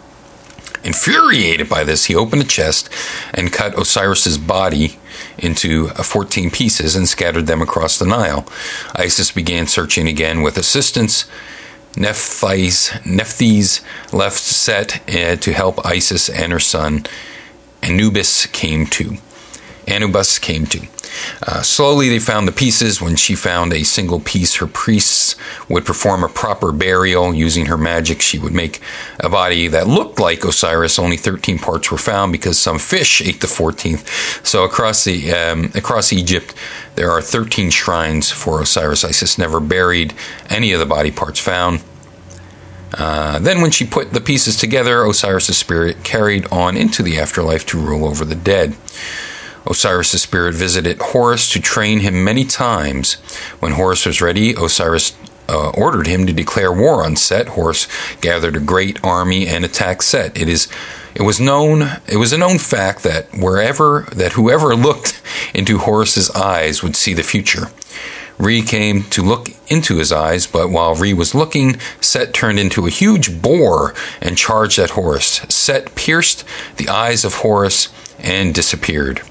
Infuriated by this, he opened the chest and cut Osiris's body into fourteen pieces and scattered them across the Nile. Isis began searching again with assistance. Nephthys, Nephthys left Set uh, to help Isis, and her son Anubis came to. Anubis came to. Uh, slowly they found the pieces. When she found a single piece, her priests would perform a proper burial. Using her magic, she would make a body that looked like Osiris. Only thirteen parts were found because some fish ate the fourteenth. So across the um, across Egypt, there are thirteen shrines for Osiris. Isis never buried any of the body parts found. Uh, then when she put the pieces together, Osiris' spirit carried on into the afterlife to rule over the dead. Osiris' spirit visited Horus to train him many times. When Horus was ready, Osiris uh, ordered him to declare war on Set. Horus gathered a great army and attacked Set. It is, it was known, it was a known fact that wherever, that whoever looked into Horus's eyes would see the future. Re came to look into his eyes, but while Re was looking, Set turned into a huge boar and charged at Horus. Set pierced the eyes of Horus and disappeared.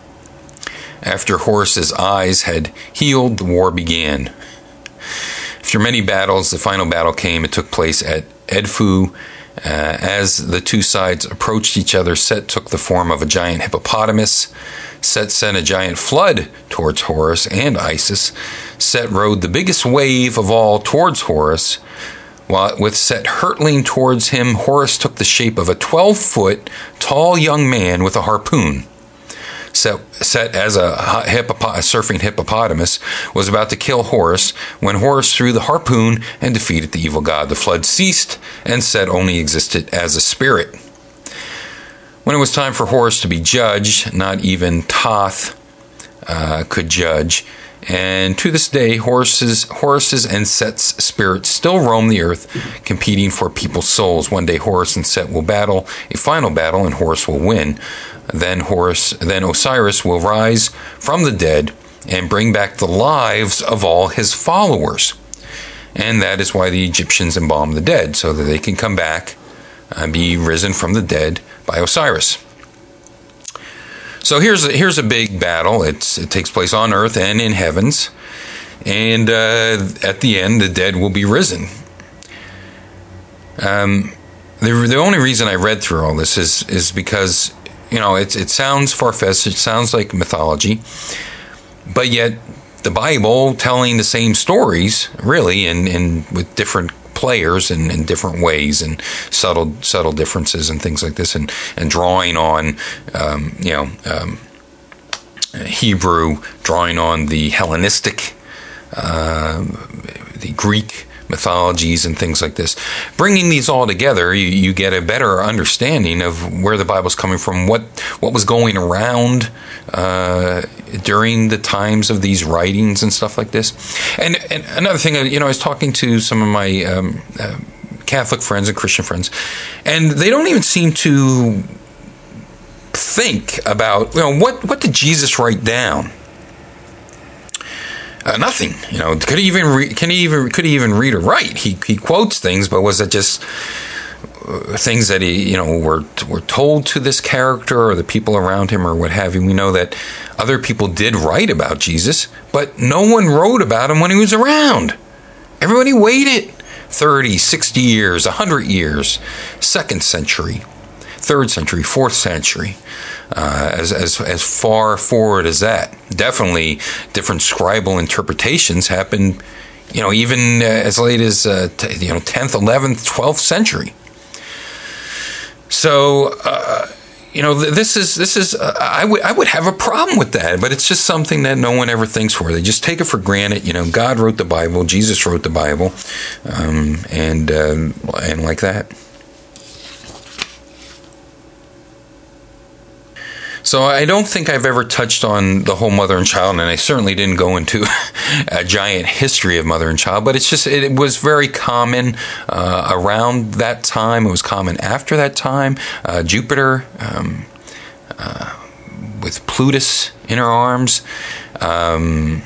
After Horus's eyes had healed, the war began. After many battles, the final battle came. It took place at Edfu. Uh, as the two sides approached each other, Set took the form of a giant hippopotamus. Set sent a giant flood towards Horus and Isis. Set rode the biggest wave of all towards Horus. While with Set hurtling towards him, Horus took the shape of a twelve-foot tall young man with a harpoon. Set, Set as a, hippopo- a surfing hippopotamus, was about to kill Horus when Horus threw the harpoon and defeated the evil god. The flood ceased, and Set only existed as a spirit. When it was time for Horus to be judged, not even Thoth uh, could judge. And to this day, Horus's, Horus's and Set's spirits still roam the earth, competing for people's souls. One day, Horus and Set will battle a final battle, and Horus will win. Then Horus, then Osiris will rise from the dead and bring back the lives of all his followers. And that is why the Egyptians embalm the dead, so that they can come back uh, be risen from the dead by Osiris. So here's a, here's a big battle. It's, it takes place on earth and in heavens. And uh, at the end, the dead will be risen. Um, the, the only reason I read through all this is is because, you know, it, it sounds far-fetched. It sounds like mythology. But yet, the Bible telling the same stories, really, and, and with different players and in different ways and subtle subtle differences and things like this, and, and drawing on, um, you know, um, Hebrew, drawing on the Hellenistic, uh, the Greek mythologies and things like this. Bringing these all together, you, you get a better understanding of where the Bible's coming from, what what was going around uh, during the times of these writings and stuff like this. And, and another thing, you know, I was talking to some of my um, uh, Catholic friends and Christian friends, and they don't even seem to think about, you know, what, what did Jesus write down? Uh, nothing, you know. Could he even re- can he even could he even read or write? He he quotes things, but was it just uh, things that he you know were were told to this character or the people around him or what have you? We know that other people did write about Jesus, but no one wrote about him when he was around. Everybody waited thirty, sixty years, one hundred years, second century, third century, fourth century. Uh, as as as far forward as that, definitely different scribal interpretations happened. You know, even uh, as late as uh, t- you know tenth, eleventh, twelfth century. So uh, you know, th- this is this is uh, I would I would have a problem with that, but it's just something that no one ever thinks for. They just take it for granted. You know, God wrote the Bible, Jesus wrote the Bible, um, and um, and like that. So I don't think I've ever touched on the whole mother and child, and I certainly didn't go into a giant history of mother and child, but it's just, it was very common uh, around that time. It was common after that time. Uh, Jupiter, um, uh, with Plutus in her arms. Um,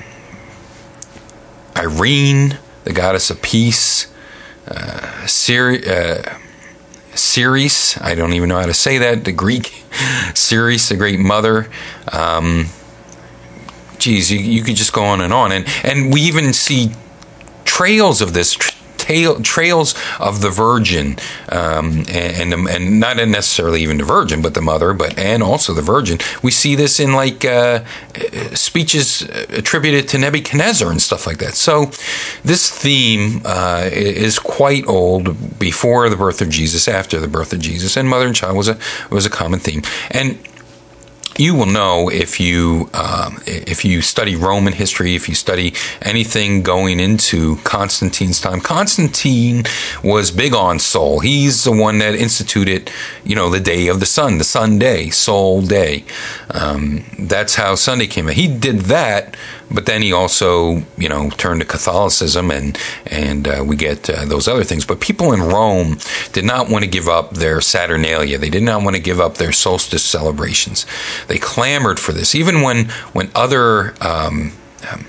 Irene, the goddess of peace. Uh, Siri, uh, Ceres, I don't even know how to say that, the Greek Ceres, the great mother. Um, geez, you, you could just go on and on. And, and we even see trails of this, trail, trails of the Virgin, um, and, and and not necessarily even the Virgin, but the mother, but and also the Virgin. We see this in like uh, speeches attributed to Nebuchadnezzar and stuff like that. So this theme uh, is quite old, before the birth of Jesus, after the birth of Jesus, and mother and child was a was a common theme. And you will know if you um, if you study Roman history, if you study anything going into Constantine's time. Constantine was big on Sol. He's the one that instituted, you know, the day of the sun, the Sunday, Sol Day. Um, that's how Sunday came in. He did that, but then he also, you know, turned to Catholicism, and and uh, we get uh, those other things. But people in Rome did not want to give up their Saturnalia. They did not want to give up their solstice celebrations. They clamored for this, even when when other um, um,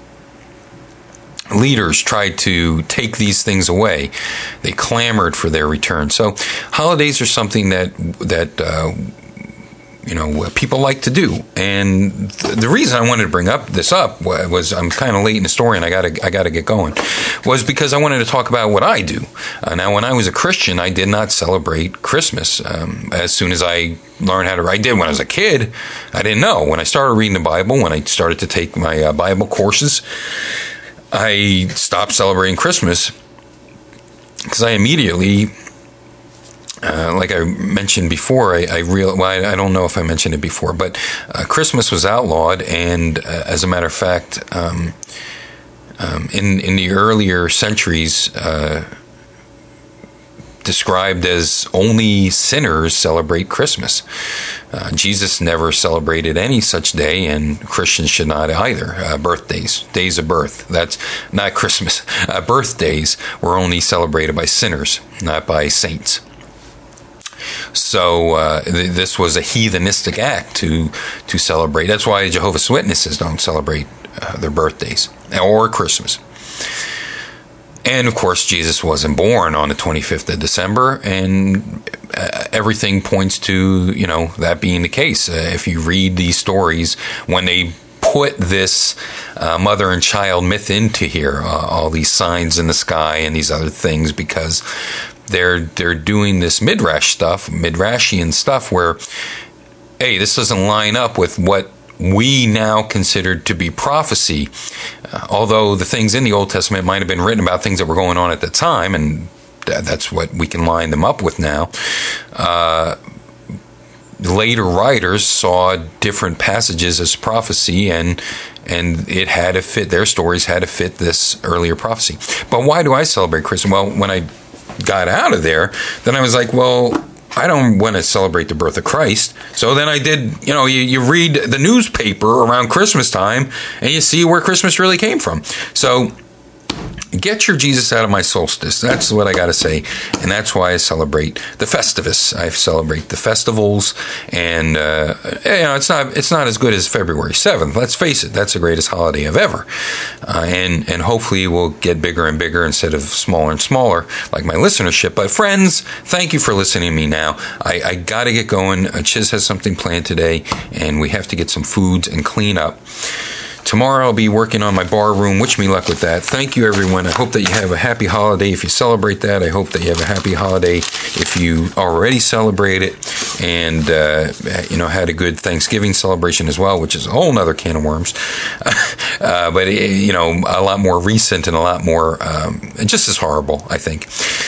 leaders tried to take these things away. They clamored for their return. So holidays are something that that. Uh, you know, people like to do. And th- the reason I wanted to bring up this up was, I'm kind of late in the story and I gotta, I gotta get going, was because I wanted to talk about what I do. Uh, now, when I was a Christian, I did not celebrate Christmas. Um, as soon as I learned how to, I did when I was a kid. I didn't know. When I started reading the Bible, when I started to take my uh, Bible courses, I stopped celebrating Christmas because I immediately, Uh, like I mentioned before, I, I real well, I, I don't know if I mentioned it before, but uh, Christmas was outlawed, and uh, as a matter of fact, um, um, in in the earlier centuries, uh, described as only sinners celebrate Christmas. Uh, Jesus never celebrated any such day, and Christians should not either. Uh, birthdays, days of birth, that's not Christmas. Uh, birthdays were only celebrated by sinners, not by saints. So uh, th- this was a heathenistic act to to celebrate. That's why Jehovah's Witnesses don't celebrate uh, their birthdays or Christmas. And, of course, Jesus wasn't born on the twenty-fifth of December, and uh, everything points to, you know, that being the case. Uh, if you read these stories, when they put this uh, mother and child myth into here, uh, all these signs in the sky and these other things, because they're they're doing this midrash stuff, midrashian stuff, where, hey, this doesn't line up with what we now considered to be prophecy, uh, although the things in the Old Testament might have been written about things that were going on at the time, and th- that's what we can line them up with now. Uh, later writers saw different passages as prophecy, and and it had to fit, their stories had to fit this earlier prophecy. But why do I celebrate Christmas? Well, when I got out of there, then I was like, well, I don't want to celebrate the birth of Christ. So then I did, you know, you, you read the newspaper around Christmas time and you see where Christmas really came from. So get your Jesus out of my solstice. That's what I got to say. And that's why I celebrate the Festivus. I celebrate the festivals. And, uh, you know, it's not it's not as good as February seventh. Let's face it. That's the greatest holiday of ever. Uh, and, and hopefully it will get bigger and bigger instead of smaller and smaller, like my listenership. But friends, thank you for listening to me now. I, I got to get going. Chiz has something planned today, and we have to get some foods and clean up. Tomorrow I'll be working on my bar room. Wish me luck with that. Thank you, everyone. I hope that you have a happy holiday if you celebrate that. I hope that you have a happy holiday if you already celebrate it, and uh, you know, had a good Thanksgiving celebration as well, which is a whole nother can of worms. uh, but you know, a lot more recent and a lot more um, just as horrible, I think.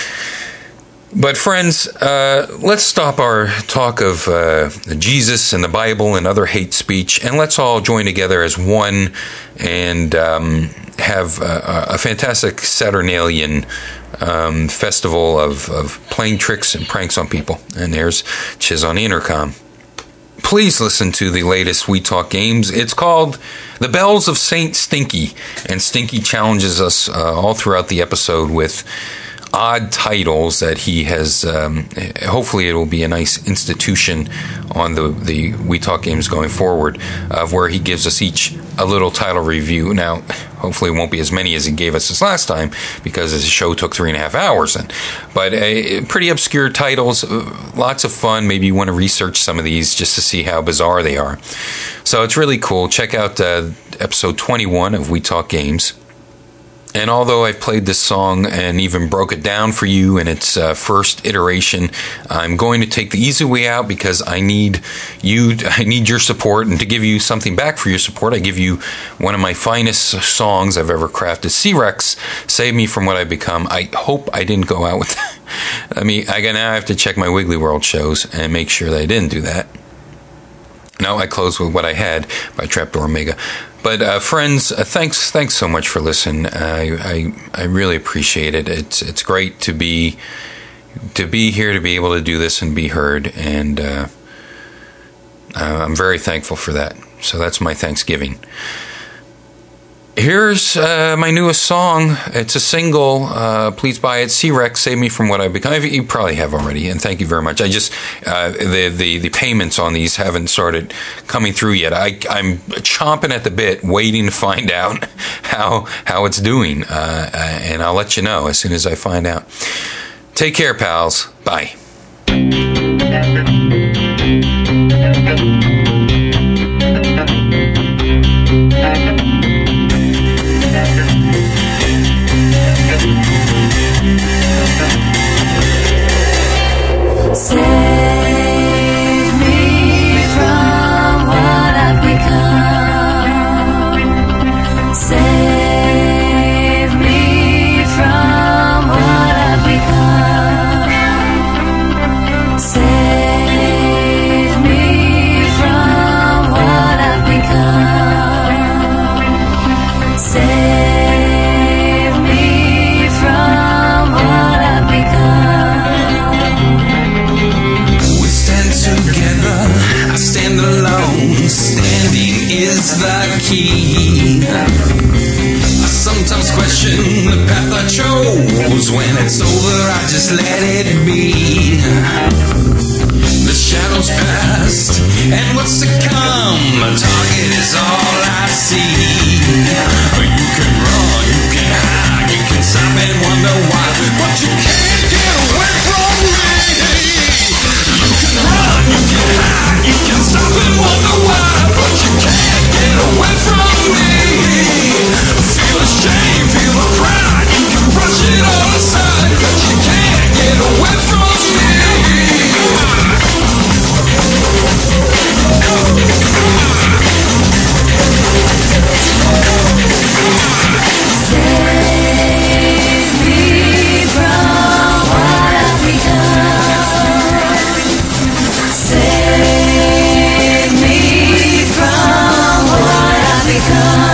But friends, uh, let's stop our talk of uh, Jesus and the Bible and other hate speech, and let's all join together as one and um, have a, a fantastic Saturnalian um, festival of, of playing tricks and pranks on people. And there's Chiz on the intercom. Please listen to the latest We Talk Games. It's called The Bells of Saint Stinky, and Stinky challenges us uh, all throughout the episode with odd titles that he has. Um, hopefully it will be a nice institution on the, the We Talk Games going forward, of where he gives us each a little title review. Now, hopefully it won't be as many as he gave us this last time, because his show took three and a half hours. And, but uh, pretty obscure titles, uh, lots of fun. Maybe you want to research some of these just to see how bizarre they are. So it's really cool. Check out uh, episode twenty-one of We Talk Games. And although I played this song and even broke it down for you in its uh, first iteration, I'm going to take the easy way out, because I need you, I need your support, and to give you something back for your support, I give you one of my finest songs I've ever crafted. C-Rex, Save Me From What I've Become. I hope I didn't go out with that. I mean, I now have to check my Wiggly World shows and make sure that I didn't do that. No, I closed with What I Had by Trapdoor Omega. But uh, friends, uh, thanks, thanks so much for listening. I, I, I really appreciate it. It's, it's great to be, to be here, to be able to do this and be heard, and uh, I'm very thankful for that. So that's my Thanksgiving. Here's uh, my newest song. It's a single. Uh, please buy it. C-Rex, Save Me From What I've Become. You probably have already, and thank you very much. I just uh, the, the the payments on these haven't started coming through yet. I, I'm chomping at the bit, waiting to find out how how it's doing, uh, and I'll let you know as soon as I find out. Take care, pals. Bye. Save me from what I've become. Save me from what I've become. Save me from what I've become. Save me from what I've become. Together, I stand alone. Standing is the key. I sometimes question the path I chose. When it's over, I just let it be. The shadows past, and what's to come, a target is all I see. You can run, you can hide, you can stop and become.